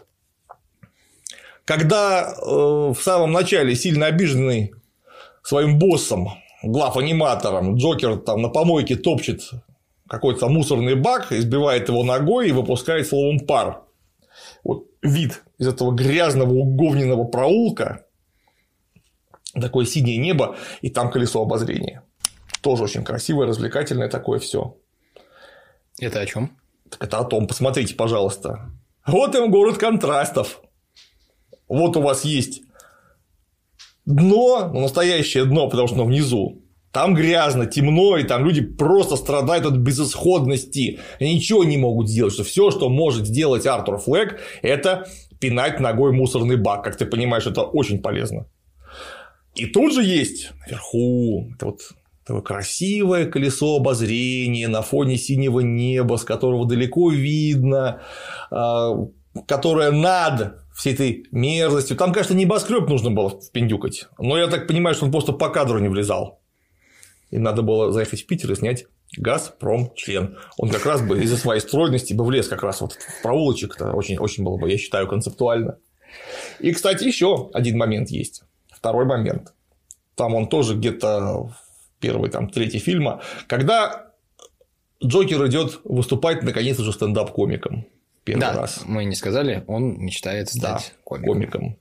когда в самом начале сильно обиженный своим боссом, глав-аниматором, Джокер там на помойке топчет какой-то мусорный бак, избивает его ногой и выпускает словом пар. Вот вид из этого грязного уговненного проулка, такое синее небо, и там колесо обозрения. Тоже очень красивое, развлекательное такое все. Это о чем? Это о том, посмотрите, пожалуйста. Вот им город контрастов. Вот у вас есть дно, ну, настоящее дно, потому что оно внизу. Там грязно, темно, и там люди просто страдают от безысходности. Они ничего не могут сделать. Что все, что может сделать Артур Флек, это пинать ногой мусорный бак. Как ты понимаешь, это очень полезно. И тут же есть наверху это вот такое красивое колесо обозрения на фоне синего неба, с которого далеко видно, которое над всей этой мерзостью. Там, конечно, небоскреб нужно было впендюкать, но я так понимаю, что он просто по кадру не влезал. И надо было заехать в Питер и снять «Газпром-член». Он как раз бы из-за своей стройности бы влез как раз вот в проулочек-то. Очень, очень было бы, я считаю, концептуально. И, кстати, еще один момент есть. Второй момент. Там он тоже где-то в первой, там, третьей фильма, когда Джокер идет выступать, наконец, уже стендап-комиком. Первый раз. Мы не сказали, он мечтает стать комиком.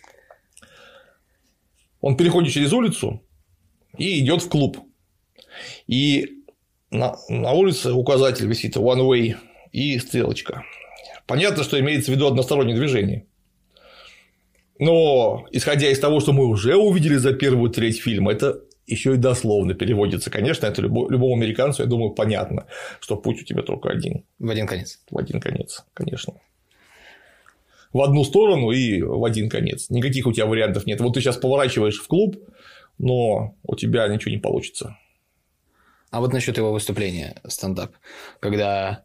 Он переходит через улицу и идет в клуб. И на улице указатель висит one way и стрелочка. Понятно, что имеется в виду одностороннее движение. Но, исходя из того, что мы уже увидели за первую треть фильма, это еще и дословно переводится. Конечно, это любому американцу, я думаю, понятно, что путь у тебя только один. В один конец. В один конец, конечно. В одну сторону и в один конец. Никаких у тебя вариантов нет. Вот ты сейчас поворачиваешь в клуб, но у тебя ничего не получится. А вот насчет его выступления стендап, когда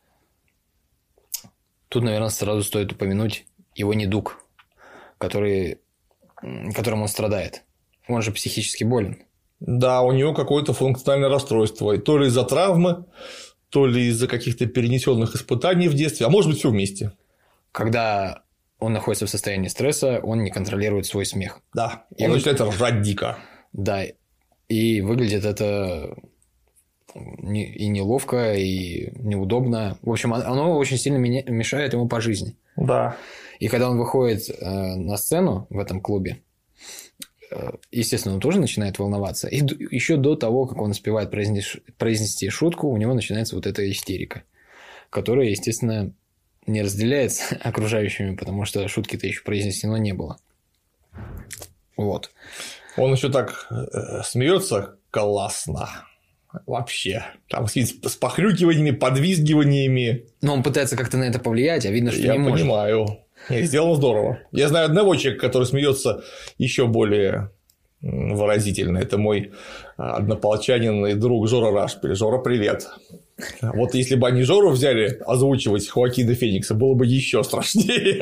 тут, наверное, сразу стоит упомянуть его недуг, которым он страдает. Он же психически болен. Да, у него какое-то функциональное расстройство. То ли из-за травмы, то ли из-за каких-то перенесенных испытаний в детстве, а может быть, все вместе. Когда он находится в состоянии стресса, он не контролирует свой смех. Да, он начинает ржать дико. Да, и выглядит это и неловко, и неудобно. В общем, оно очень сильно мешает ему по жизни. Да. И когда он выходит на сцену в этом клубе, естественно, он тоже начинает волноваться. И еще до того, как он успевает произнести шутку, у него начинается вот эта истерика, которая, естественно, не разделяется окружающими, потому что шутки-то еще произнесено не было. Вот. Он еще так смеется классно. Вообще. Там с похрюкиваниями, подвизгиваниями. Но он пытается как-то на это повлиять, а видно, что не может. Я понимаю. Сделано здорово. Я знаю одного человека, который смеется еще более выразительно. Это мой однополчанин и друг Жора Рашпиль. Жора, привет. Вот если бы они Жору взяли озвучивать Хоакина Феникса, было бы еще страшнее.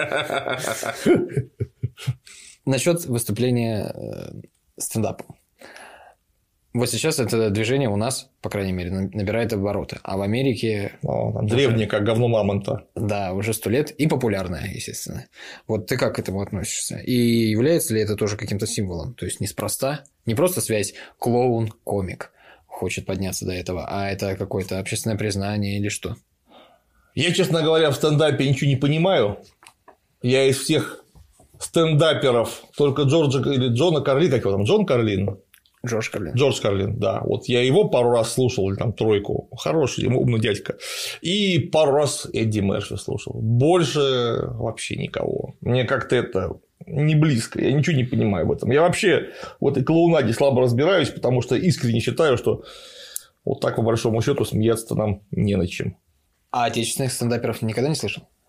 Насчет выступления стендапом. Вот сейчас это движение у нас, по крайней мере, набирает обороты. А в Америке... древнее, как говно мамонта. Да, уже 100 лет. И популярное, естественно. Вот ты как к этому относишься? И является ли это тоже каким-то символом? То есть, неспроста, не просто связь клоун-комик хочет подняться до этого, а это какое-то общественное признание или что? Я, честно говоря, в стендапе ничего не понимаю. Я из всех стендаперов только Джона Карлина, как его там, Джон Карлин? Джордж Карлин. Джордж Карлин, да. Вот я его пару раз слушал, или там тройку. Хороший, умный дядька. И пару раз Эдди Мерфи слушал. Больше вообще никого. Мне как-то это не близко. Я ничего не понимаю в этом. Я вообще в этой клоунаде слабо разбираюсь, потому что искренне считаю, что вот так, по большому счету, смеяться-то нам не над чем. А отечественных стендаперов никогда не слышал?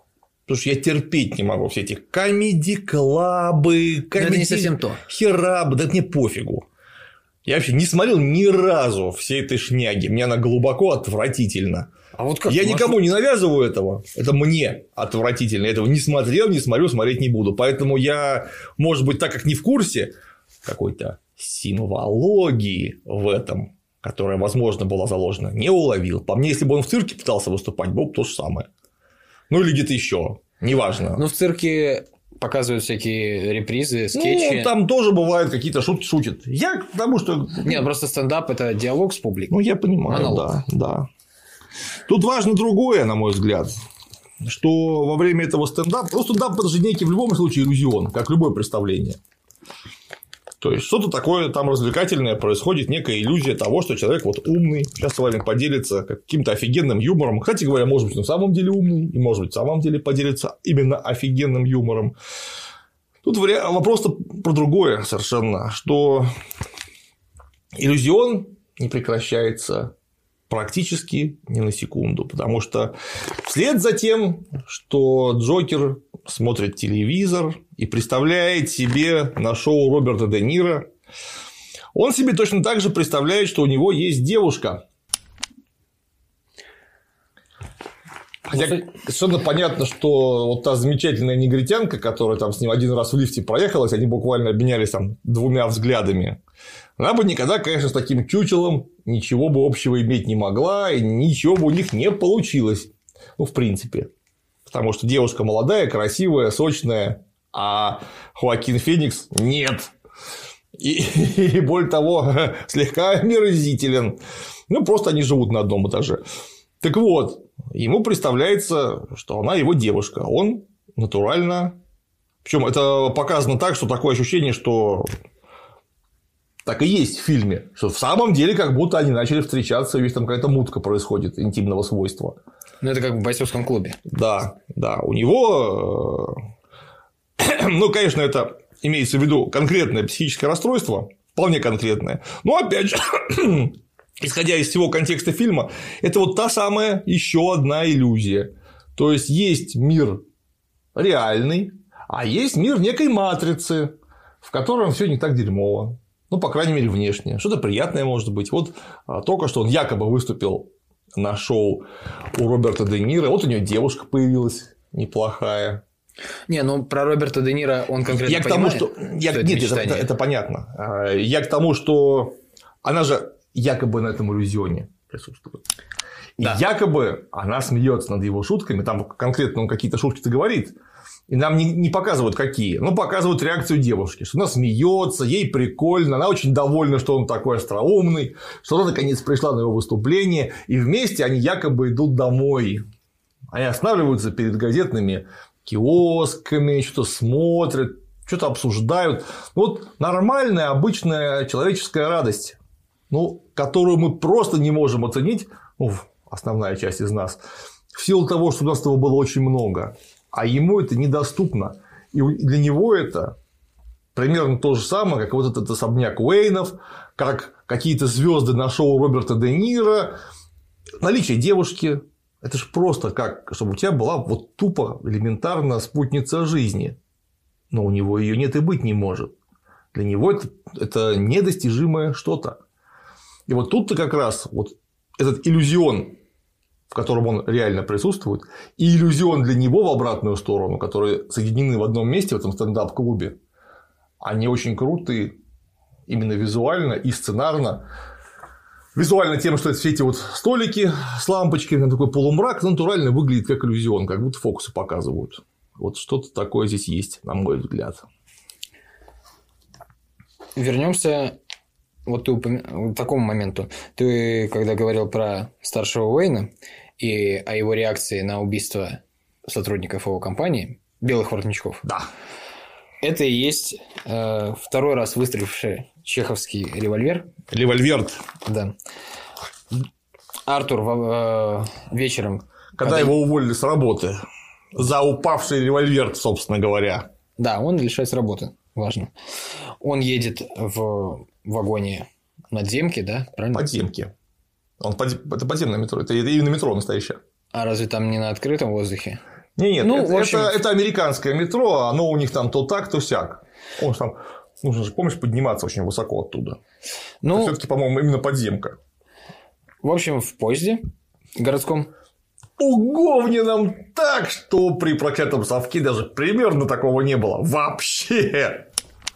Потому что я терпеть не могу все эти комеди-клабы, это не совсем то. херабы, да мне пофигу. Я вообще не смотрел ни разу всей этой шняги. Мне она глубоко отвратительна. А вот как? Я никому не навязываю этого. Это мне отвратительно. Я этого не смотрел, не смотрю, смотреть не буду. Поэтому я, может быть, так как не в курсе какой-то символологии в этом, которая, возможно, была заложена, не уловил. По мне, если бы он в цирке пытался выступать, было бы то же самое. Ну, или где-то еще. Неважно. Ну, в цирке показывают всякие репризы, скетчи. Ну, там тоже бывают какие-то шутки шутят. Я к тому, что... Нет, просто стендап – это диалог с публикой. Ну, я понимаю, монолог. да. Тут важно другое, на мой взгляд, что во время этого стендапа... Ну, стендап – это же некий в любом случае иллюзион, как любое представление. То есть, что-то такое там развлекательное происходит, некая иллюзия того, что человек вот умный, сейчас с вами поделится каким-то офигенным юмором. Кстати говоря, может быть, он в самом деле умный, и, может быть, в самом деле поделится именно офигенным юмором. Тут вопрос-то про другое совершенно, что иллюзион не прекращается практически ни на секунду, потому что вслед за тем, что Джокер смотрит телевизор и представляет себе на шоу Роберта Де Ниро, он себе точно так же представляет, что у него есть девушка. Хотя совершенно понятно, что вот та замечательная негритянка, которая там с ним один раз в лифте проехалась, они буквально обменялись там 2 взглядами. Она бы никогда, конечно, с таким чучелом ничего бы общего иметь не могла, и ничего бы у них не получилось. Ну, в принципе. Потому что девушка молодая, красивая, сочная, а Хоакин Феникс нет. И более того, слегка омерзителен. Ну, просто они живут на одном этаже. Так вот, ему представляется, что она его девушка. Он натурально. Причем это показано так, что такое ощущение, что так и есть в фильме, что в самом деле как будто они начали встречаться, и ведь там какая-то мутка происходит интимного свойства. Ну, это как в бойцовском клубе. Да. У него, ну, конечно, это имеется в виду конкретное психическое расстройство, вполне конкретное. Но опять же, исходя из всего контекста фильма, это вот та самая еще одна иллюзия. То есть есть мир реальный, а есть мир некой матрицы, в котором все не так дерьмово. Ну, по крайней мере, внешне. Что-то приятное может быть. Вот только что он якобы выступил на шоу у Роберта Де Ниро. Вот у него девушка появилась неплохая. Не, ну про Роберта Де Ниро он конкретно понимает, что это понятно. Я к тому, что она же якобы на этом иллюзионе присутствует. И якобы она смеется над его шутками. Там конкретно он какие-то шутки-то говорит. И нам не показывают какие, но показывают реакцию девушки, что она смеется, ей прикольно, она очень довольна, что он такой остроумный, что она наконец пришла на его выступление, и вместе они якобы идут домой. Они останавливаются перед газетными киосками, что-то смотрят, что-то обсуждают. Вот нормальная, обычная человеческая радость, ну, которую мы просто не можем оценить, ну, основная часть из нас, в силу того, что у нас этого было очень много. А ему это недоступно. И для него это примерно то же самое, как вот этот особняк Уэйнов, как какие-то звезды на шоу Роберта Де Ниро. Наличие девушки – это же просто как, чтобы у тебя была вот тупо элементарно спутница жизни. Но у него ее нет и быть не может. Для него это недостижимое что-то. И вот тут-то как раз вот этот иллюзион, в котором он реально присутствует, и иллюзион для него в обратную сторону, которые соединены в одном месте в этом стендап-клубе, они очень крутые именно визуально и сценарно. Визуально тем, что это все эти вот столики с лампочками, такой полумрак, натурально выглядит как иллюзион, как будто фокусы показывают. Вот что-то такое здесь есть, на мой взгляд. Вернемся вот к такому моменту. Ты, когда говорил про старшего Уэйна и о его реакции на убийство сотрудников его компании, белых воротничков. Да. Это и есть второй раз выстреливший чеховский револьвер. Револьверт. Да. Артур вечером... Когда его уволили с работы за упавший револьверт, собственно говоря. Да, он лишается работы. Важно. Он едет в вагоне надземки, да? Правильно? Подземки. Это подземное метро. Это именно метро настоящее. А разве там не на открытом воздухе? Нет, Ну, в общем... это американское метро, оно у них там то так, то сяк. Там нужно же, помнишь, подниматься очень высоко оттуда. Ну, все-таки, по-моему, именно подземка. В общем, в поезде городском уговнено так, что при проклятом совке даже примерно такого не было. Вообще.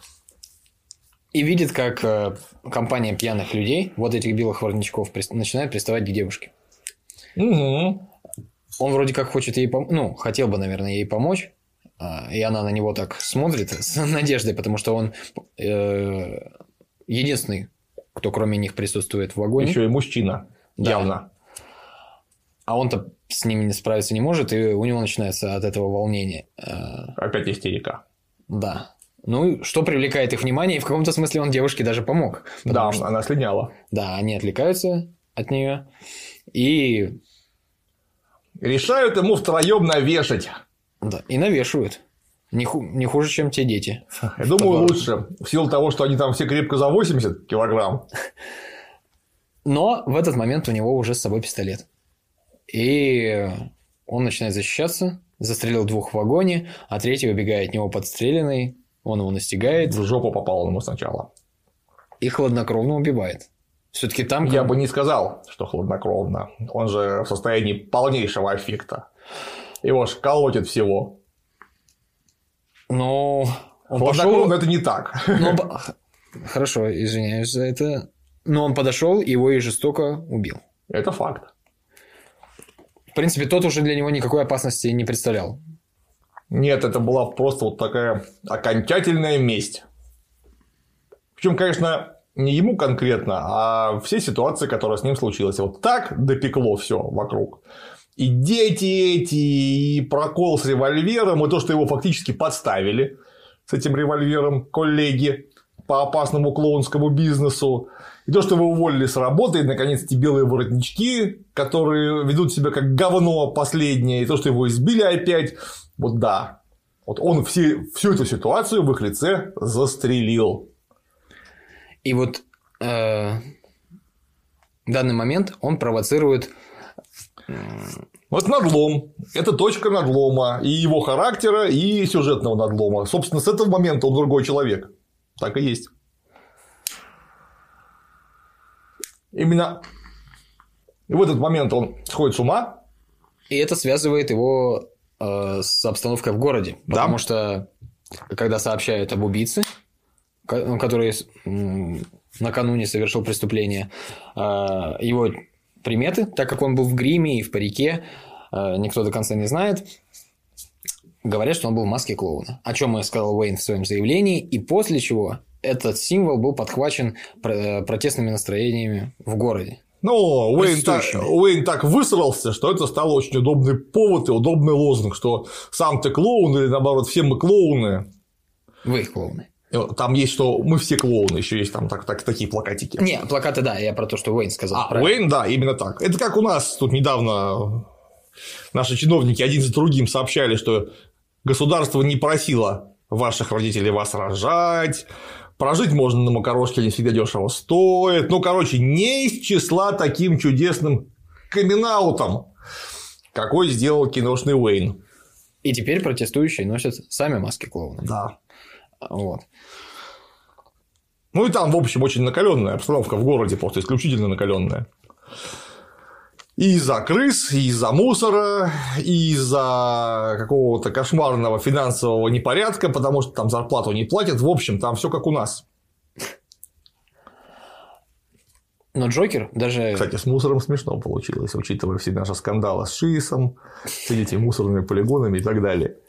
И видит, как компания пьяных людей, вот этих белых воротничков, начинает приставать к девушке. Угу. Он вроде как хочет ей помочь, ну, хотел бы, наверное, ей помочь. И она на него так смотрит с надеждой, потому что он единственный, кто кроме них присутствует в вагоне. Еще и мужчина. Да. Явно. А он-то с ними справиться не может, и у него начинается от этого волнение. Опять истерика. Да. Ну, что привлекает их внимание, и в каком-то смысле он девушке даже помог. Да, она слиняла. Да, они отвлекаются от нее и решают ему втроем навешать. Да, и навешивают. Не хуже, чем те дети. Я думаю, лучше. В силу того, что они там все крепко за 80 килограмм. Но в этот момент у него уже с собой пистолет. И он начинает защищаться. Застрелил 2 в вагоне, а 3-й убегает от него подстреленный. Он его настигает. В жопу попал ему сначала. И хладнокровно убивает. Все-таки там... Я бы не сказал, что хладнокровно. Он же в состоянии полнейшего аффекта. Его ж колотит всего. Но он хладнокровно это не так. Хорошо, извиняюсь за это. Но он подошел и его и жестоко убил. Это факт. В принципе, тот уже для него никакой опасности не представлял. Нет, это была просто вот такая окончательная месть. Причем, конечно, не ему конкретно, а все ситуации, которые с ним случились. Вот так допекло все вокруг. И дети эти, и прокол с револьвером, и то, что его фактически подставили с этим револьвером коллеги по опасному клоунскому бизнесу. И то, что его уволили с работы, и, наконец, эти белые воротнички, которые ведут себя как говно последнее, и то, что его избили опять. Вот да. Вот он всю эту ситуацию в их лице застрелил. И вот в данный момент он провоцирует... Вот надлом. Это точка надлома и его характера, и сюжетного надлома. Собственно, с этого момента он другой человек. Так и есть. Именно в этот момент он сходит с ума. И это связывает его с обстановкой в городе. Потому что, когда сообщают об убийце, который накануне совершил преступление, его приметы, так как он был в гриме и в парике, никто до конца не знает, говорят, что он был в маске клоуна. О чем и сказал Уэйн в своем заявлении, и после чего этот символ был подхвачен протестными настроениями в городе. Ну, Уэйн так высрался, что это стало очень удобный повод и удобный лозунг, что сам ты клоун, или наоборот, все мы клоуны. Вы клоуны. Там есть, что мы все клоуны, еще есть там такие плакатики. Не, плакаты, да, я про то, что Уэйн сказал. Уэйн, да, именно так. Это как у нас тут недавно наши чиновники один за другим сообщали, что государство не просило ваших родителей вас рожать, прожить можно на макарошке, не всегда дешево стоит. Ну, короче, не из числа таким чудесным камин-аутом, какой сделал киношный Уэйн. И теперь протестующие носят сами маски клоуна. Да. Вот. Ну и там, в общем, очень накаленная обстановка в городе, просто исключительно накаленная. И из-за крыс, и из-за мусора, и из-за какого-то кошмарного финансового непорядка, потому что там зарплату не платят. В общем, там все как у нас. Но Джокер даже... Кстати, с мусором смешно получилось, учитывая все наши скандалы с ШИСом, с этими мусорными полигонами и так далее.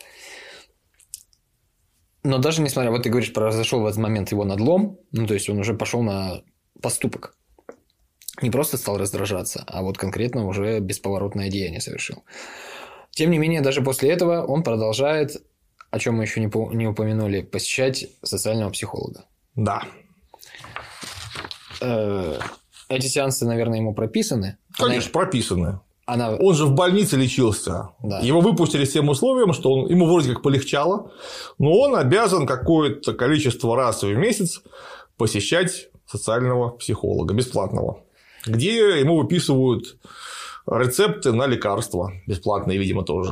Но даже несмотря, вот ты говоришь, произошел в этот момент его надлом, ну, то есть он уже пошел на поступок. Не просто стал раздражаться, а вот конкретно уже бесповоротное деяние совершил. Тем не менее, даже после этого он продолжает, о чем мы еще не упомянули, посещать социального психолога. Да. Эти сеансы, наверное, ему прописаны. Конечно, прописаны. Он же в больнице лечился. Да. Его выпустили с тем условием, что ему вроде как полегчало, но он обязан какое-то количество раз в месяц посещать социального психолога бесплатного, где ему выписывают рецепты на лекарства. Бесплатные, видимо, тоже.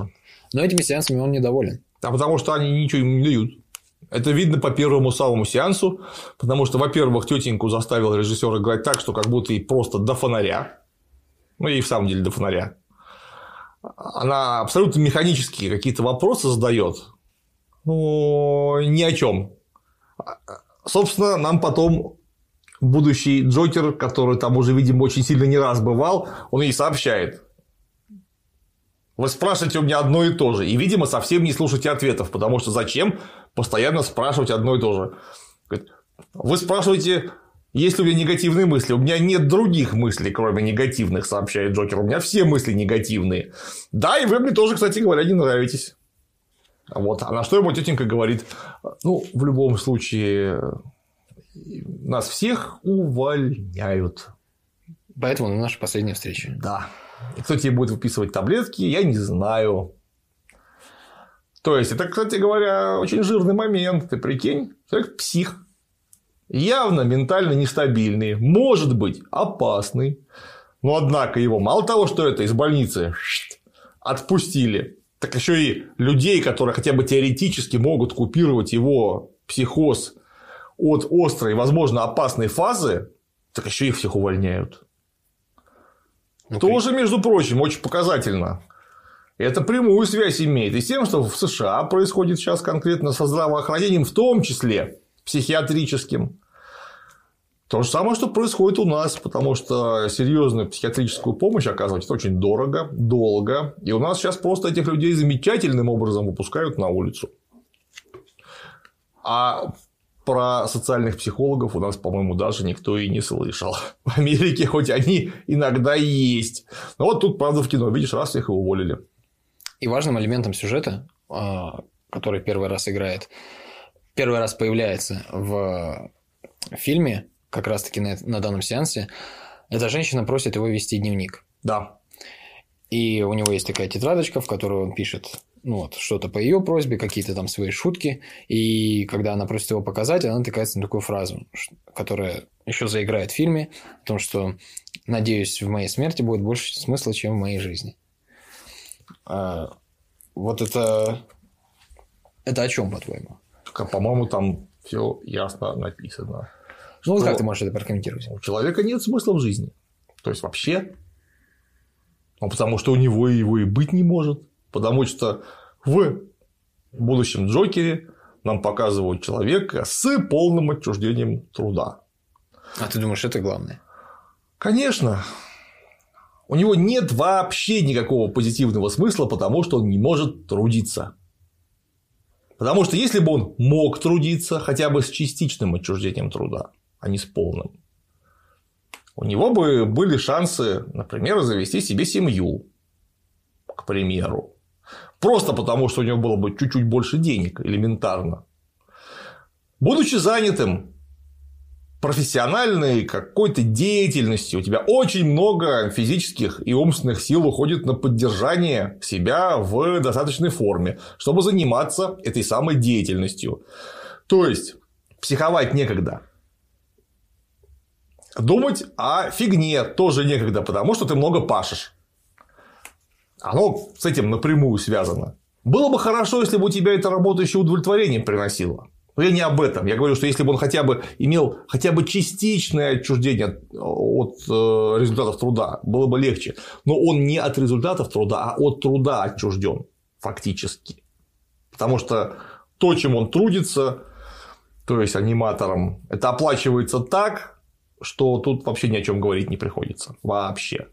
Но этими сеансами он недоволен. А потому что они ничего им не дают. Это видно по первому самому сеансу, потому что, во-первых, тетеньку заставил режиссер играть так, что как будто ей просто до фонаря. Ну, ей в самом деле до фонаря. Она абсолютно механические какие-то вопросы задает. Ну, ни о чем. Собственно, нам потом будущий Джокер, который там уже, видимо, очень сильно не раз бывал, он ей сообщает. Вы спрашиваете у меня одно и то же. И, видимо, совсем не слушаете ответов, потому что зачем постоянно спрашивать одно и то же. Вы спрашиваете, есть ли у меня негативные мысли. У меня нет других мыслей, кроме негативных, сообщает Джокер. У меня все мысли негативные. Да, и вы мне тоже, кстати говоря, не нравитесь. Вот. А на что ему тетенька говорит: ну, в любом случае, нас всех увольняют. Поэтому на нашей последней встрече. Да. И кто тебе будет выписывать таблетки, я не знаю. То есть, это, кстати говоря, очень жирный момент. Ты прикинь, человек псих. Явно ментально нестабильный. Может быть, опасный. Но, однако, его мало того, что это из больницы отпустили, так еще и людей, которые хотя бы теоретически могут купировать его психоз от острой, возможно, опасной фазы, так еще их всех увольняют. Тоже, между прочим, очень показательно. Это прямую связь имеет и с тем, что в США происходит сейчас конкретно со здравоохранением, в том числе психиатрическим. То же самое, что происходит у нас, потому что серьезную психиатрическую помощь оказывать очень дорого, долго. И у нас сейчас просто этих людей замечательным образом выпускают на улицу. А про социальных психологов у нас, по-моему, даже никто и не слышал. В Америке хоть они иногда и есть. Но вот тут, правда, в кино, видишь, раз их и уволили. И важным элементом сюжета, который первый раз появляется в фильме, как раз-таки на данном сеансе, эта женщина просит его вести дневник. Да. И у него есть такая тетрадочка, в которой он пишет что-то по ее просьбе, какие-то там свои шутки. И когда она просит его показать, она натыкается на такую фразу, которая еще заиграет в фильме, о том, что надеюсь, в моей смерти будет больше смысла, чем в моей жизни. Вот это о чем, по-твоему? По-моему, там все ясно написано. Ну, как ты можешь это прокомментировать? У человека нет смысла в жизни. То есть, вообще. Ну, потому что у него его и быть не может. Потому что в будущем Джокере нам показывают человека с полным отчуждением труда. А ты думаешь, это главное? Конечно. У него нет вообще никакого позитивного смысла, потому что он не может трудиться. Потому что если бы он мог трудиться хотя бы с частичным отчуждением труда, а не с полным, у него бы были шансы, например, завести себе семью, к примеру. Просто потому, что у него было бы чуть-чуть больше денег, элементарно. Будучи занятым профессиональной какой-то деятельностью, у тебя очень много физических и умственных сил уходит на поддержание себя в достаточной форме, чтобы заниматься этой самой деятельностью. То есть, психовать некогда. Думать о фигне тоже некогда, потому что ты много пашешь. Оно с этим напрямую связано. Было бы хорошо, если бы у тебя эта работа еще удовлетворение приносила. Но я не об этом. Я говорю, что если бы он хотя бы имел хотя бы частичное отчуждение от результатов труда, было бы легче. Но он не от результатов труда, а от труда отчужден фактически. Потому что то, чем он трудится, то есть аниматором, это оплачивается так, что тут вообще ни о чем говорить не приходится. Вообще.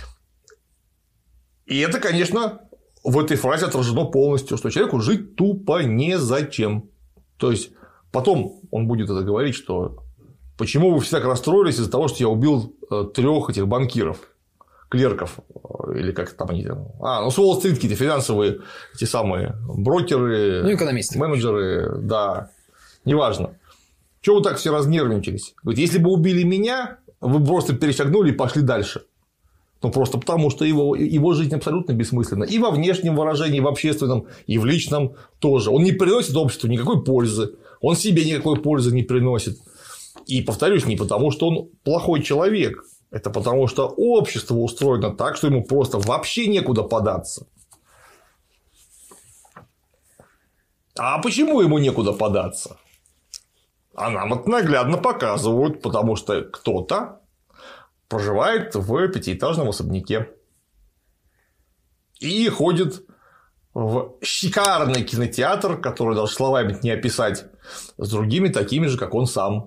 И это, конечно, в этой фразе отражено полностью, что человеку жить тупо незачем. То есть, потом он будет это говорить, что почему вы все так расстроились из-за того, что я убил 3 этих банкиров, клерков, или как там они. С Уолл-стрит какие-то финансовые эти самые брокеры, экономисты, менеджеры, да, неважно. Чего вы так все разнервничались? Говорит, если бы убили меня, вы бы просто перешагнули и пошли дальше. Ну, просто потому, что его жизнь абсолютно бессмысленна. И во внешнем выражении, и в общественном, и в личном тоже. Он не приносит обществу никакой пользы. Он себе никакой пользы не приносит. И, повторюсь, не потому, что он плохой человек. Это потому, что общество устроено так, что ему просто вообще некуда податься. А почему ему некуда податься? А нам это наглядно показывают, потому что кто-то проживает в пятиэтажном особняке и ходит в шикарный кинотеатр, который даже словами не описать, с другими такими же, как он сам.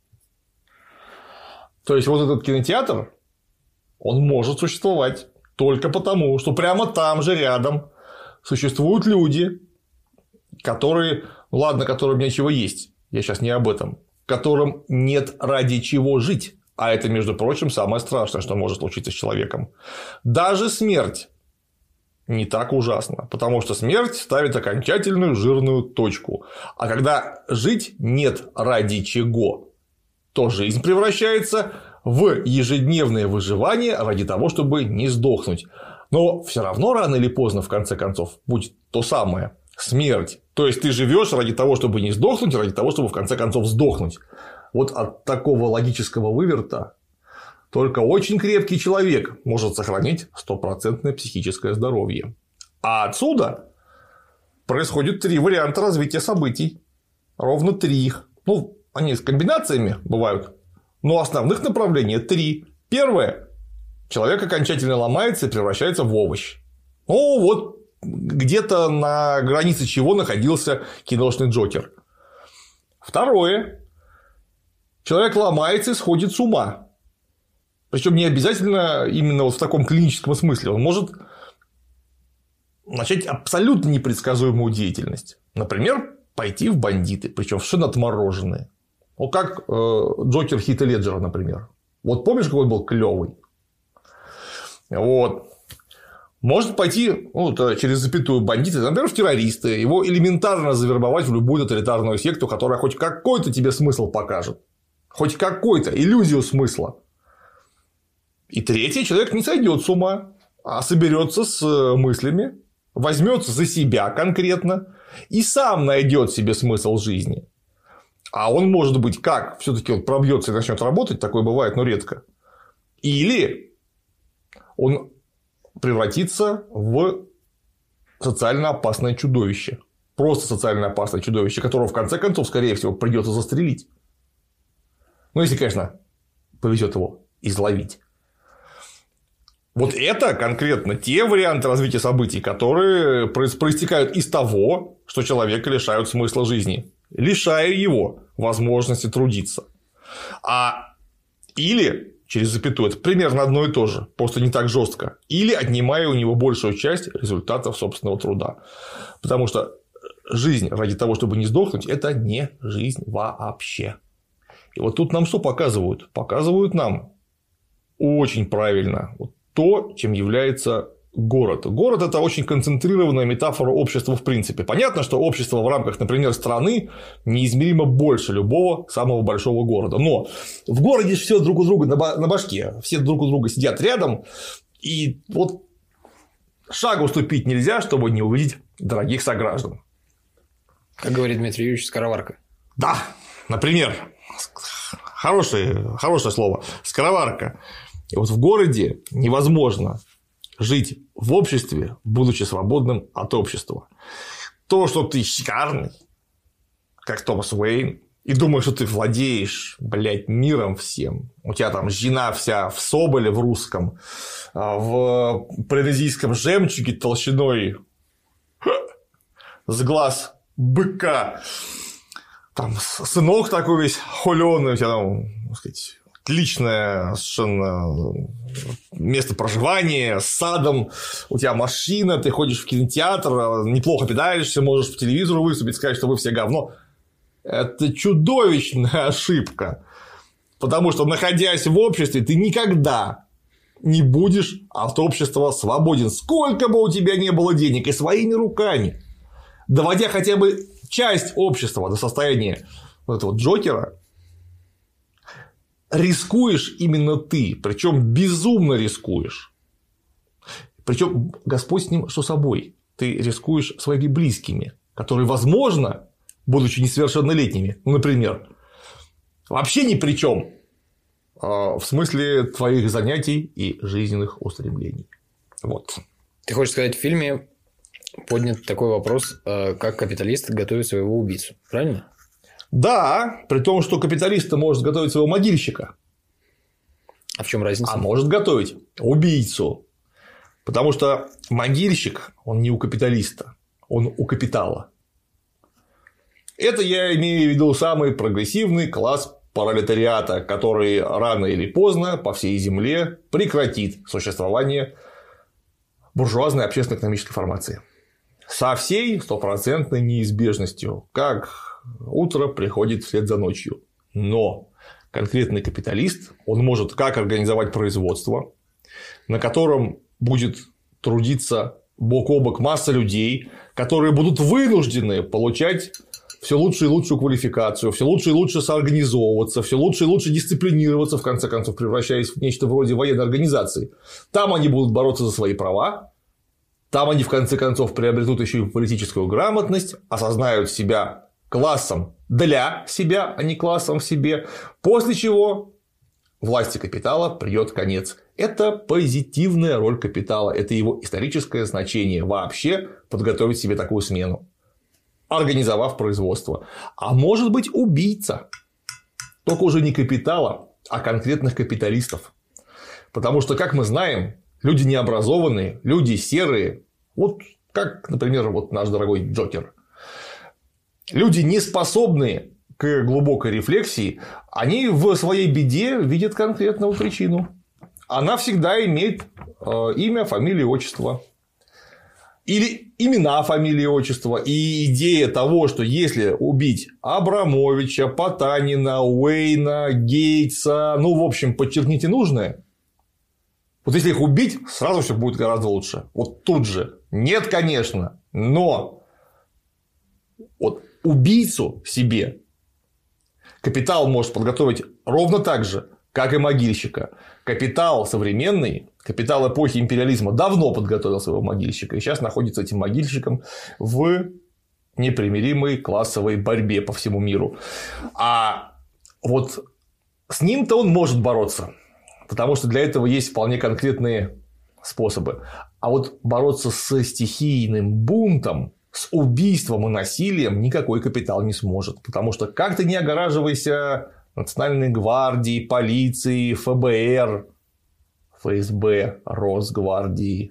То есть, вот этот кинотеатр, он может существовать только потому, что прямо там же рядом существуют люди, которые, ну ладно, которым нечего есть, я сейчас не об этом, которым нет ради чего жить. А это, между прочим, самое страшное, что может случиться с человеком. Даже смерть не так ужасно, потому что смерть ставит окончательную жирную точку. А когда жить нет ради чего, то жизнь превращается в ежедневное выживание ради того, чтобы не сдохнуть. Но все равно рано или поздно, в конце концов, будет то самое – смерть. То есть, ты живешь ради того, чтобы не сдохнуть, ради того, чтобы в конце концов сдохнуть. Вот от такого логического выверта только очень крепкий человек может сохранить 100% психическое здоровье. А отсюда происходит 3 варианта развития событий. Ровно 3 их. Ну, они с комбинациями бывают, но основных направлений 3. Первое. Человек окончательно ломается и превращается в овощ. Ну, вот где-то на границе чего находился киношный Джокер. Второе. Человек ломается и сходит с ума. Причем не обязательно именно вот в таком клиническом смысле. Он может начать абсолютно непредсказуемую деятельность. Например, пойти в бандиты, причем совершенно отмороженные. Вот как Джокер Хита Леджера, например. Вот помнишь, какой он был клевый? Вот. Может пойти через запятую бандиты, например, в террористы. Его элементарно завербовать в любую тоталитарную секту, которая хоть какой-то тебе смысл покажет. Хоть какой-то иллюзию смысла. И третий, человек не сойдет с ума, а соберется с мыслями, возьмется за себя конкретно и сам найдет себе смысл жизни. А он может быть как? Все-таки он пробьется и начнет работать, такое бывает, но редко. Или он превратится в социально опасное чудовище. Просто социально опасное чудовище, которого в конце концов, скорее всего, придется застрелить. Ну, если, конечно, повезет его изловить. Вот это конкретно те варианты развития событий, которые проистекают из того, что человека лишают смысла жизни, лишая его возможности трудиться. Или через запятую, это примерно одно и то же, просто не так жестко, или отнимая у него большую часть результатов собственного труда. Потому что жизнь ради того, чтобы не сдохнуть, это не жизнь вообще. И вот тут нам что показывают? Показывают нам очень правильно то, чем является город. Город – это очень концентрированная метафора общества в принципе. Понятно, что общество в рамках, например, страны неизмеримо больше любого самого большого города. Но в городе все друг у друга на башке. Все друг у друга сидят рядом. И вот шагу ступить нельзя, чтобы не увидеть дорогих сограждан. Как говорит Дмитрий Юрьевич, скороварка. Да, например. Хорошее слово. Скороварка. И вот в городе невозможно жить в обществе, будучи свободным от общества. То, что ты шикарный, как Томас Уэйн, и думаешь, что ты владеешь, миром всем. У тебя там жена вся в соболе в русском, в полинезийском жемчуге толщиной с глаз быка. Там сынок такой весь холёный, у тебя там, так сказать, отличное совершенно место проживания с садом, у тебя машина, ты ходишь в кинотеатр, неплохо питаешься, можешь по телевизору выступить, сказать, что вы все говно. Это чудовищная ошибка. Потому что, находясь в обществе, ты никогда не будешь от общества свободен. Сколько бы у тебя не было денег, и своими руками, доводя хотя бы часть общества до состояния вот этого Джокера, рискуешь именно ты, причем безумно рискуешь. Причем Господь с ним, что собой. Ты рискуешь своими близкими, которые, возможно, будучи несовершеннолетними, например, вообще ни при чем в смысле твоих занятий и жизненных устремлений. Вот. Ты хочешь сказать, в фильме поднят такой вопрос, как капиталист готовит своего убийцу. Правильно? Да, при том, что капиталист может готовить своего могильщика. А в чем разница? А может готовить убийцу. Потому что могильщик, он не у капиталиста, он у капитала. Это я имею в виду самый прогрессивный класс пролетариата, который рано или поздно по всей земле прекратит существование буржуазной общественно-экономической формации. Со всей стопроцентной неизбежностью, как утро приходит вслед за ночью. Но конкретный капиталист, он может как организовать производство, на котором будет трудиться бок о бок масса людей, которые будут вынуждены получать все лучше и лучшую квалификацию, все лучше и лучше соорганизовываться, все лучше и лучше дисциплинироваться, в конце концов, превращаясь в нечто вроде военной организации. Там они будут бороться за свои права, там они, в конце концов, приобретут еще и политическую грамотность, осознают себя классом для себя, а не классом в себе, после чего власти капитала придет конец. Это позитивная роль капитала, это его историческое значение вообще подготовить себе такую смену, организовав производство. А может быть убийца, только уже не капитала, а конкретных капиталистов. Потому что, как мы знаем, люди необразованные, люди серые, вот как, например, вот наш дорогой Джокер, люди неспособные к глубокой рефлексии, они в своей беде видят конкретную причину. Она всегда имеет имя, фамилию, отчество. Или имена, фамилии, отчества. И идея того, что если убить Абрамовича, Потанина, Уэйна, Гейтса, ну, в общем, подчеркните нужное, вот если их убить, сразу все будет гораздо лучше. Вот тут же. Нет, конечно, но вот убийцу себе капитал может подготовить ровно так же, как и могильщика. Капитал современный, капитал эпохи империализма давно подготовил своего могильщика и сейчас находится этим могильщиком в непримиримой классовой борьбе по всему миру. А вот с ним-то он может бороться, потому что для этого есть вполне конкретные способы. А вот бороться со стихийным бунтом, с убийством и насилием никакой капитал не сможет. Потому что как ты не огораживайся Национальной гвардией, полицией, ФБР, ФСБ, Росгвардии.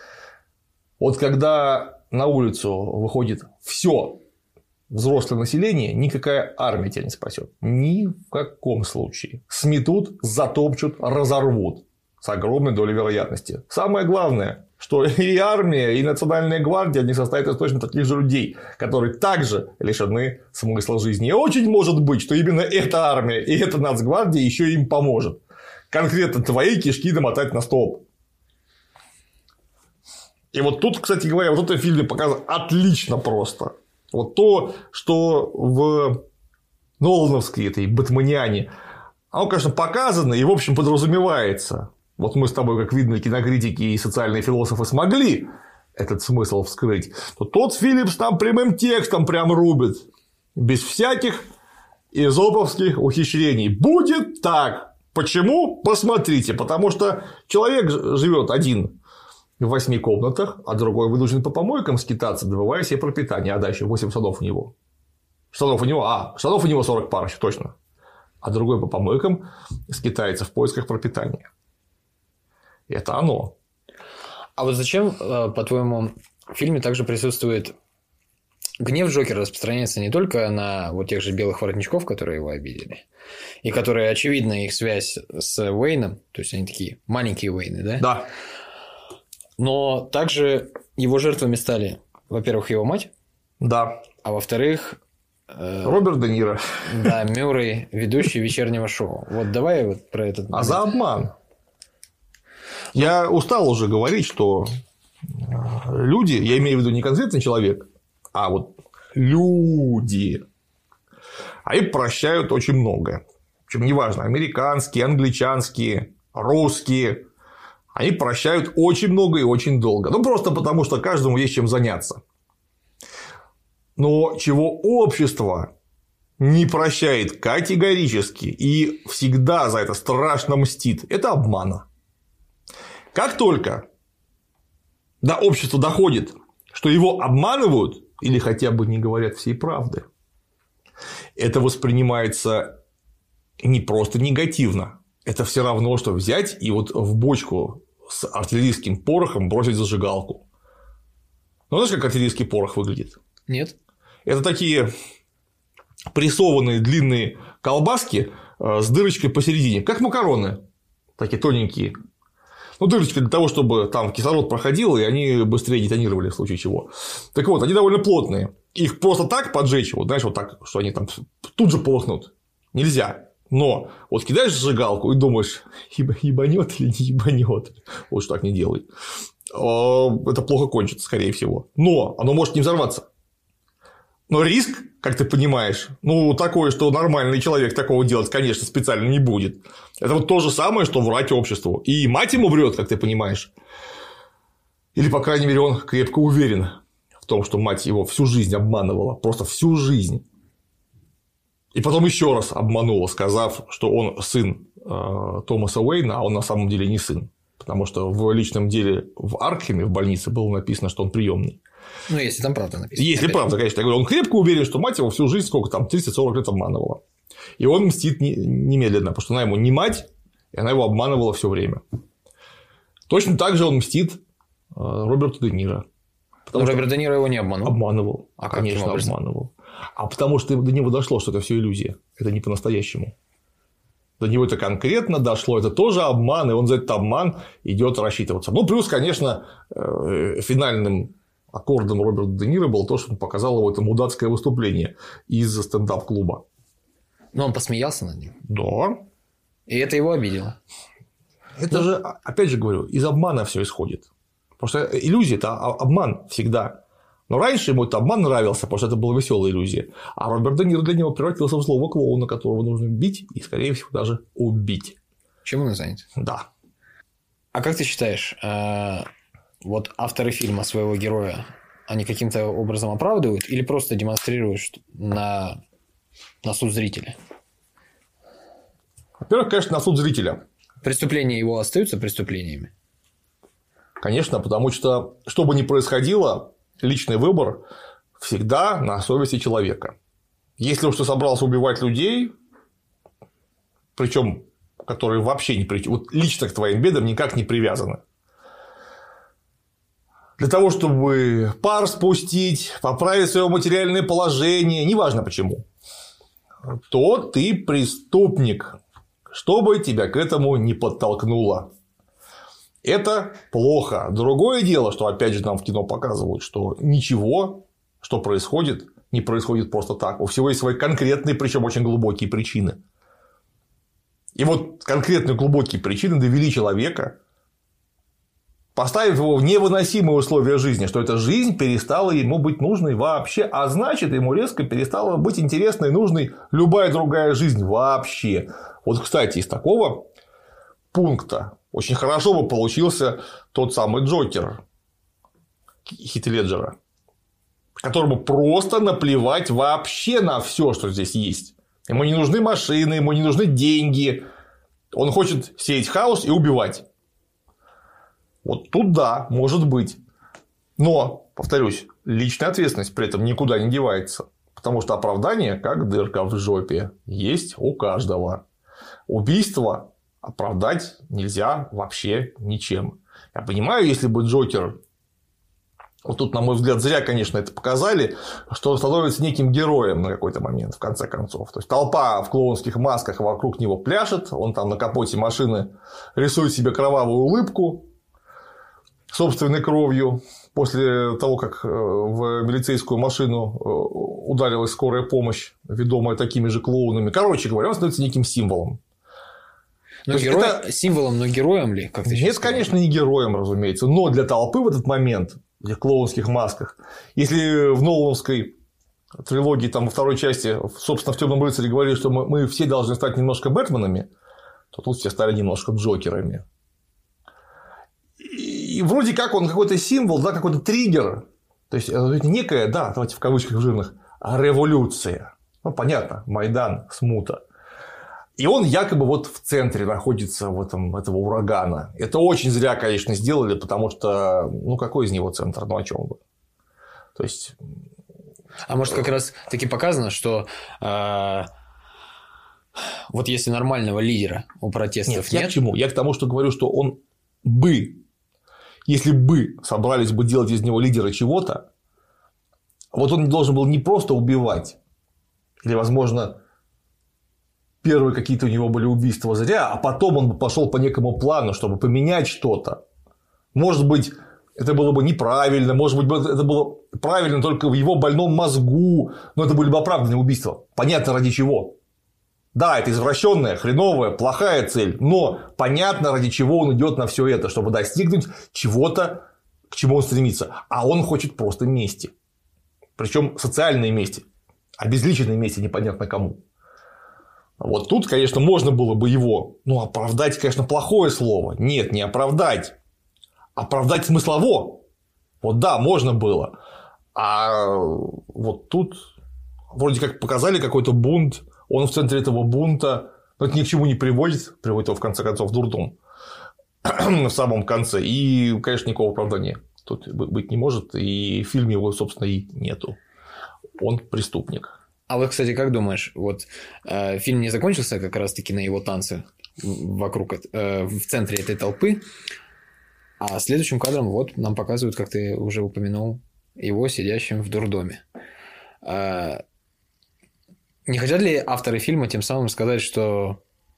Вот когда на улицу выходит все взрослое население, никакая армия тебя не спасет. Ни в каком случае. Сметут, затопчут, разорвут. С огромной долей вероятности. Самое главное, что и армия, и Национальная гвардия не состоят из точно таких же людей, которые также лишены смысла жизни. И очень может быть, что именно эта армия и эта Нацгвардия еще им поможет. Конкретно твои кишки домотать на столб. И вот тут, кстати говоря, вот в этом фильме показано отлично просто. Вот то, что в Нолановской этой Бэтменяне, оно, конечно, показано и, в общем, подразумевается. Вот мы с тобой, как видно, кинокритики и социальные философы смогли этот смысл вскрыть, то тот Филлипс там прямым текстом прям рубит. Без всяких эзоповских ухищрений. Будет так. Почему? Посмотрите. Потому что человек живет один в 8 комнатах, а другой вынужден по помойкам скитаться, добывая себе пропитание. А дальше 8 штанов у него. Штанов у него 40 пар, еще точно. А другой по помойкам скитается в поисках пропитания. Это оно. А вот зачем, по-твоему, в фильме также присутствует гнев Джокера, распространяется не только на вот тех же белых воротничков, которые его обидели, и которые, очевидно, их связь с Уэйном, то есть они такие маленькие Уэйны, да? Да. Но также его жертвами стали, во-первых, его мать. Да. А во-вторых... Роберт Де Ниро. Да, Мюррей, ведущий вечернего шоу. Вот давай вот про этот... А за обман. Я устал уже говорить, что люди, я имею в виду не конкретный человек, а вот люди, они прощают очень многое. Причем неважно, американские, англичанские, русские, они прощают очень много и очень долго. Ну, просто потому, что каждому есть чем заняться. Но чего общество не прощает категорически и всегда за это страшно мстит, это обмана. Как только до общества доходит, что его обманывают или хотя бы не говорят всей правды, это воспринимается не просто негативно. Это все равно, что взять и вот в бочку с артиллерийским порохом бросить зажигалку. Ну, знаешь, как артиллерийский порох выглядит? Нет. Это такие прессованные длинные колбаски с дырочкой посередине, как макароны, такие тоненькие. Ну, дырочка для того, чтобы там кислород проходил, и они быстрее детонировали в случае чего. Так вот, они довольно плотные. Их просто так поджечь, вот, знаешь, вот так, что они там тут же полыхнут, нельзя. Но вот кидаешь зажигалку и думаешь, ебанет или не ебанет. Вот что так не делай. Это плохо кончится, скорее всего. Но оно может не взорваться. Но риск, как ты понимаешь, ну, такой, что нормальный человек такого делать, конечно, специально не будет. Это вот то же самое, что врать обществу. И мать ему врет, как ты понимаешь. Или, по крайней мере, он крепко уверен в том, что мать его всю жизнь обманывала. Просто всю жизнь. И потом еще раз обманула, сказав, что он сын Томаса Уэйна, а он на самом деле не сын. Потому что в личном деле в Аркхеме, в больнице, было написано, что он приемный. Ну, если там правда написано. Если правда, конечно. Я говорю, он крепко уверен, что мать его всю жизнь, сколько там, 30-40 лет обманывала. И он мстит немедленно, потому что она ему не мать, и она его обманывала все время. Точно так же он мстит Роберту Де Ниро. Роберт Де Ниро его не обманул. Обманывал. А конечно, обманывал. А потому что до него дошло, что это все иллюзия. Это не по-настоящему. До него это конкретно дошло, это тоже обман, и он за этот обман идет рассчитываться. Ну, плюс, конечно, финальным аккордом Роберта Де Ниро было то, что он показал его это мудацкое выступление из стендап-клуба. Но он посмеялся над ним. Да. И это его обидело. Это же, опять же говорю, из обмана все исходит. Потому что иллюзия – это обман всегда. Но раньше ему этот обман нравился, потому что это была веселая иллюзия. А Роберт Де Ниро для него превратился в злого клоуна, которого нужно бить и, скорее всего, даже убить. Чем он и занят? Да. А как ты считаешь, вот авторы фильма своего героя, они каким-то образом оправдывают или просто демонстрируют на суд зрителя? Во-первых, конечно, на суд зрителя. Преступления его остаются преступлениями? Конечно, потому что, что бы ни происходило, личный выбор всегда на совести человека. Если уж ты собрался убивать людей, причем которые вообще не вот лично к твоим бедам никак не привязаны, для того, чтобы пар спустить, поправить свое материальное положение, неважно почему, то ты преступник, что бы тебя к этому не подтолкнуло. Это плохо. Другое дело, что опять же нам в кино показывают, что ничего, что происходит, не происходит просто так. У всего есть свои конкретные, причем очень глубокие причины. И вот конкретные глубокие причины довели человека, поставив его в невыносимые условия жизни, что эта жизнь перестала ему быть нужной вообще, а значит, ему резко перестала быть интересной и нужной любая другая жизнь вообще. Вот, кстати, из такого пункта очень хорошо бы получился тот самый Джокер Хита Леджера, которому просто наплевать вообще на все, что здесь есть. Ему не нужны машины, ему не нужны деньги. Он хочет сеять хаос и убивать. Вот тут да, может быть. Но, повторюсь, личная ответственность при этом никуда не девается. Потому что оправдание, как дырка в жопе, есть у каждого. Убийство оправдать нельзя вообще ничем. Я понимаю, если бы Джокер, вот тут, на мой взгляд, зря, конечно, это показали, что он становится неким героем на какой-то момент, в конце концов. То есть толпа в клоунских масках вокруг него пляшет, он там на капоте машины рисует себе кровавую улыбку собственной кровью после того, как в милицейскую машину ударилась скорая помощь, ведомая такими же клоунами. Короче говоря, он становится неким символом. Но это символом, но героем ли? Как ты Нет, конечно, не героем, разумеется. Но для толпы в этот момент, в этих клоунских масках, если в Нолановской трилогии, там, во второй части, собственно, в «Темном рыцаре» говорили, что мы все должны стать немножко Бэтменами, то тут все стали немножко Джокерами. И вроде как он какой-то символ, да, какой-то триггер. То есть, это некая, да, давайте в кавычках жирных, революция. Ну, понятно, Майдан, смута. И он якобы вот в центре находится этого урагана. Это очень зря, конечно, сделали, потому что, ну, какой из него центр, ну, о чем бы. То есть... А может, как раз таки показано, что вот если нормального лидера у протестов нет... Я к чему? Я к тому, что говорю, что он бы, если бы собрались бы делать из него лидера чего-то, вот он должен был не просто убивать, или, возможно, первые какие-то у него были убийства зря, а потом он бы пошел по некому плану, чтобы поменять что-то. Может быть, это было бы неправильно, может быть, это было правильно только в его больном мозгу, но это были бы оправданные убийства. Понятно, ради чего. Да, это извращенная, хреновая, плохая цель, но понятно, ради чего он идет на все это, чтобы достигнуть чего-то, к чему он стремится. А он хочет просто мести. Причем социальной мести, обезличенной мести непонятно кому. Вот тут, конечно, можно было бы его, оправдать, конечно, плохое слово. Нет, не оправдать. Оправдать смыслово. Вот да, можно было. А вот тут вроде как показали какой-то бунт. Он в центре этого бунта, но это ни к чему не приводит его в конце концов в дурдом в самом конце. И, конечно, никакого оправдания тут быть не может. И в фильме его, собственно, и нету. Он преступник. А вот, кстати, как думаешь, вот фильм не закончился как раз-таки на его танце вокруг, в центре этой толпы, а следующим кадром вот нам показывают, как ты уже упомянул, его сидящим в дурдоме. Не хотят ли авторы фильма тем самым сказать, что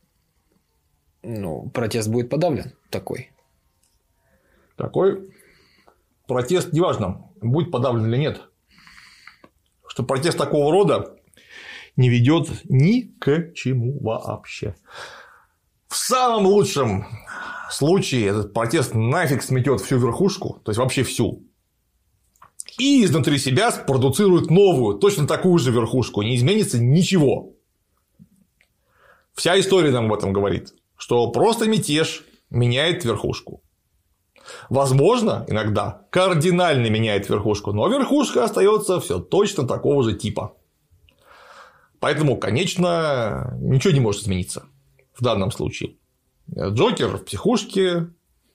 протест будет подавлен такой? Такой протест, неважно, будет подавлен или нет. Что протест такого рода не ведет ни к чему вообще. В самом лучшем случае этот протест нафиг сметет всю верхушку, то есть вообще всю. И изнутри себя спродуцирует новую, точно такую же верхушку. Не изменится ничего. Вся история нам об этом говорит. Что просто мятеж меняет верхушку. Возможно, иногда кардинально меняет верхушку. Но верхушка остается все точно такого же типа. Поэтому, конечно, ничего не может измениться. В данном случае. Джокер в психушке.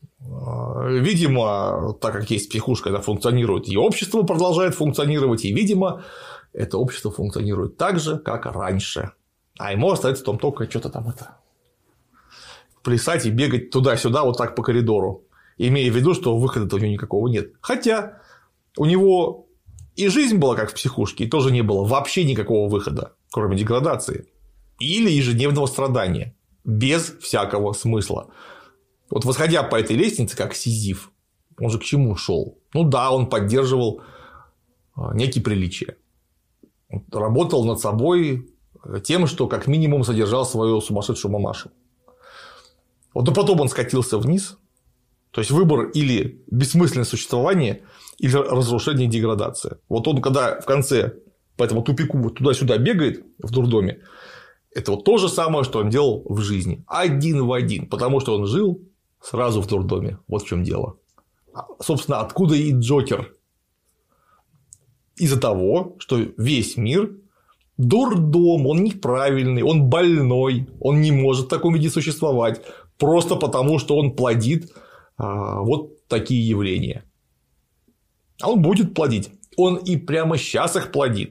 Видимо, так как есть психушка, это функционирует, и общество продолжает функционировать, и, видимо, это общество функционирует так же, как раньше. А ему остается там только что-то там плясать и бегать туда-сюда вот так по коридору, имея в виду, что выхода-то у него никакого нет. Хотя у него и жизнь была как в психушке, и тоже не было вообще никакого выхода, кроме деградации или ежедневного страдания, без всякого смысла. Вот восходя по этой лестнице, как Сизиф, он же к чему шел? Да, он поддерживал некие приличия. Работал над собой тем, что как минимум содержал свою сумасшедшую мамашу. Но потом он скатился вниз. То есть выбор или бессмысленное существование, или разрушение и деградация. Вот он, когда в конце по этому тупику туда-сюда бегает в дурдоме, это вот то же самое, что он делал в жизни. Один в один. Потому что он жил сразу в дурдоме. Вот в чем дело. Собственно, откуда и Джокер? Из-за того, что весь мир дурдом, он неправильный, он больной, он не может в таком виде существовать. Просто потому, что он плодит вот такие явления. А он будет плодить. Он и прямо сейчас их плодит.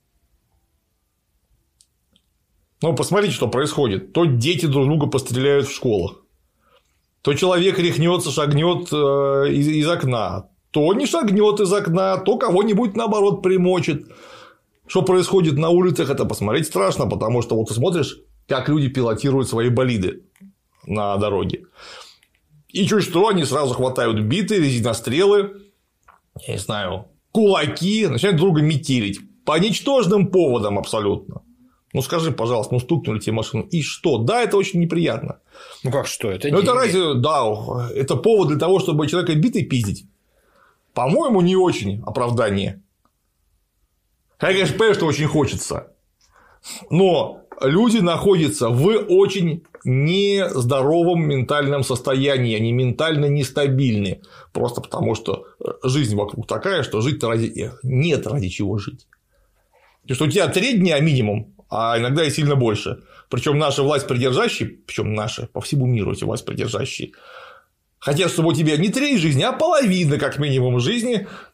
Посмотрите, что происходит. То дети друг друга постреляют в школах. То человек рехнется, шагнет из окна, то не шагнет из окна, то кого-нибудь наоборот примочит. Что происходит на улицах, это посмотреть страшно, потому что вот ты смотришь, как люди пилотируют свои болиды на дороге. И чуть что, они сразу хватают биты, резинострелы, я не знаю, кулаки, начинают друга метелить по ничтожным поводам абсолютно. Скажи, пожалуйста, стукнули тебе машину. И что? Да, это очень неприятно. Как что? Это разве, да, это повод для того, чтобы человека битой пиздить? По-моему, не очень оправдание. Я, конечно, понимаю, что очень хочется. Но люди находятся в очень нездоровом ментальном состоянии, они ментально нестабильны. Просто потому, что жизнь вокруг такая, что жить-то нет ради чего жить. Потому что у тебя 3 дня минимум, а иногда и сильно больше. Причем наши власть придержащие, причем наши по всему миру эти власть придержащие, хотят, чтобы у тебя не 3 жизни, а половина, как минимум, жизни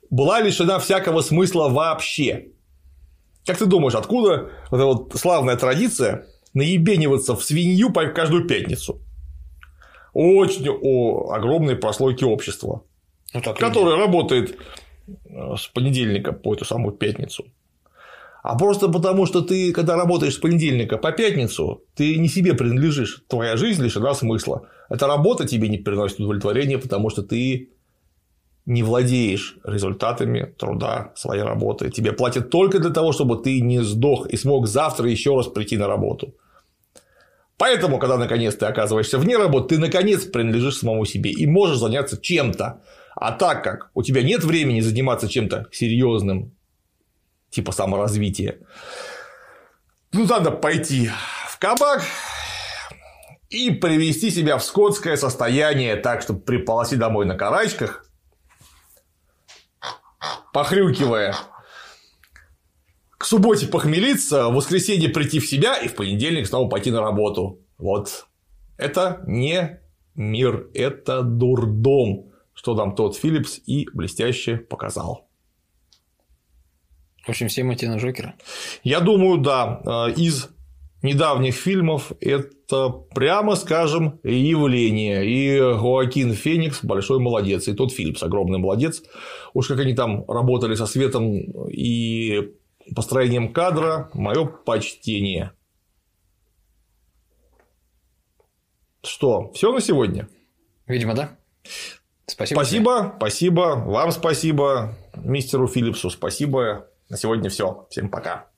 была лишена всякого смысла вообще. Как ты думаешь, откуда вот эта вот славная традиция наебениваться в свинью каждую пятницу? Очень огромной прослойки общества, которое работает с понедельника по эту самую пятницу. А просто потому, что ты, когда работаешь с понедельника по пятницу, ты не себе принадлежишь. Твоя жизнь лишена смысла. Эта работа тебе не приносит удовлетворения, потому что ты не владеешь результатами труда своей работы. Тебе платят только для того, чтобы ты не сдох и смог завтра еще раз прийти на работу. Поэтому, когда наконец ты оказываешься вне работы, ты наконец принадлежишь самому себе и можешь заняться чем-то. А так как у тебя нет времени заниматься чем-то серьезным, типа саморазвития, надо пойти в кабак и привести себя в скотское состояние так, чтобы приползти домой на карачках, похрюкивая, к субботе похмелиться, в воскресенье прийти в себя и в понедельник снова пойти на работу. Вот. Это не мир, это дурдом, что нам Тодд Филлипс и блестяще показал. В общем, всем идти на Джокера? Я думаю, да. Из недавних фильмов это, прямо скажем, явление. И Хоакин Феникс большой молодец. И Тодд Филлипс огромный молодец. Уж как они там работали со светом и построением кадра, мое почтение. Что, все на сегодня? Видимо, да. Спасибо. Спасибо. Вам спасибо. Мистеру Филлипсу спасибо. На сегодня все. Всем пока.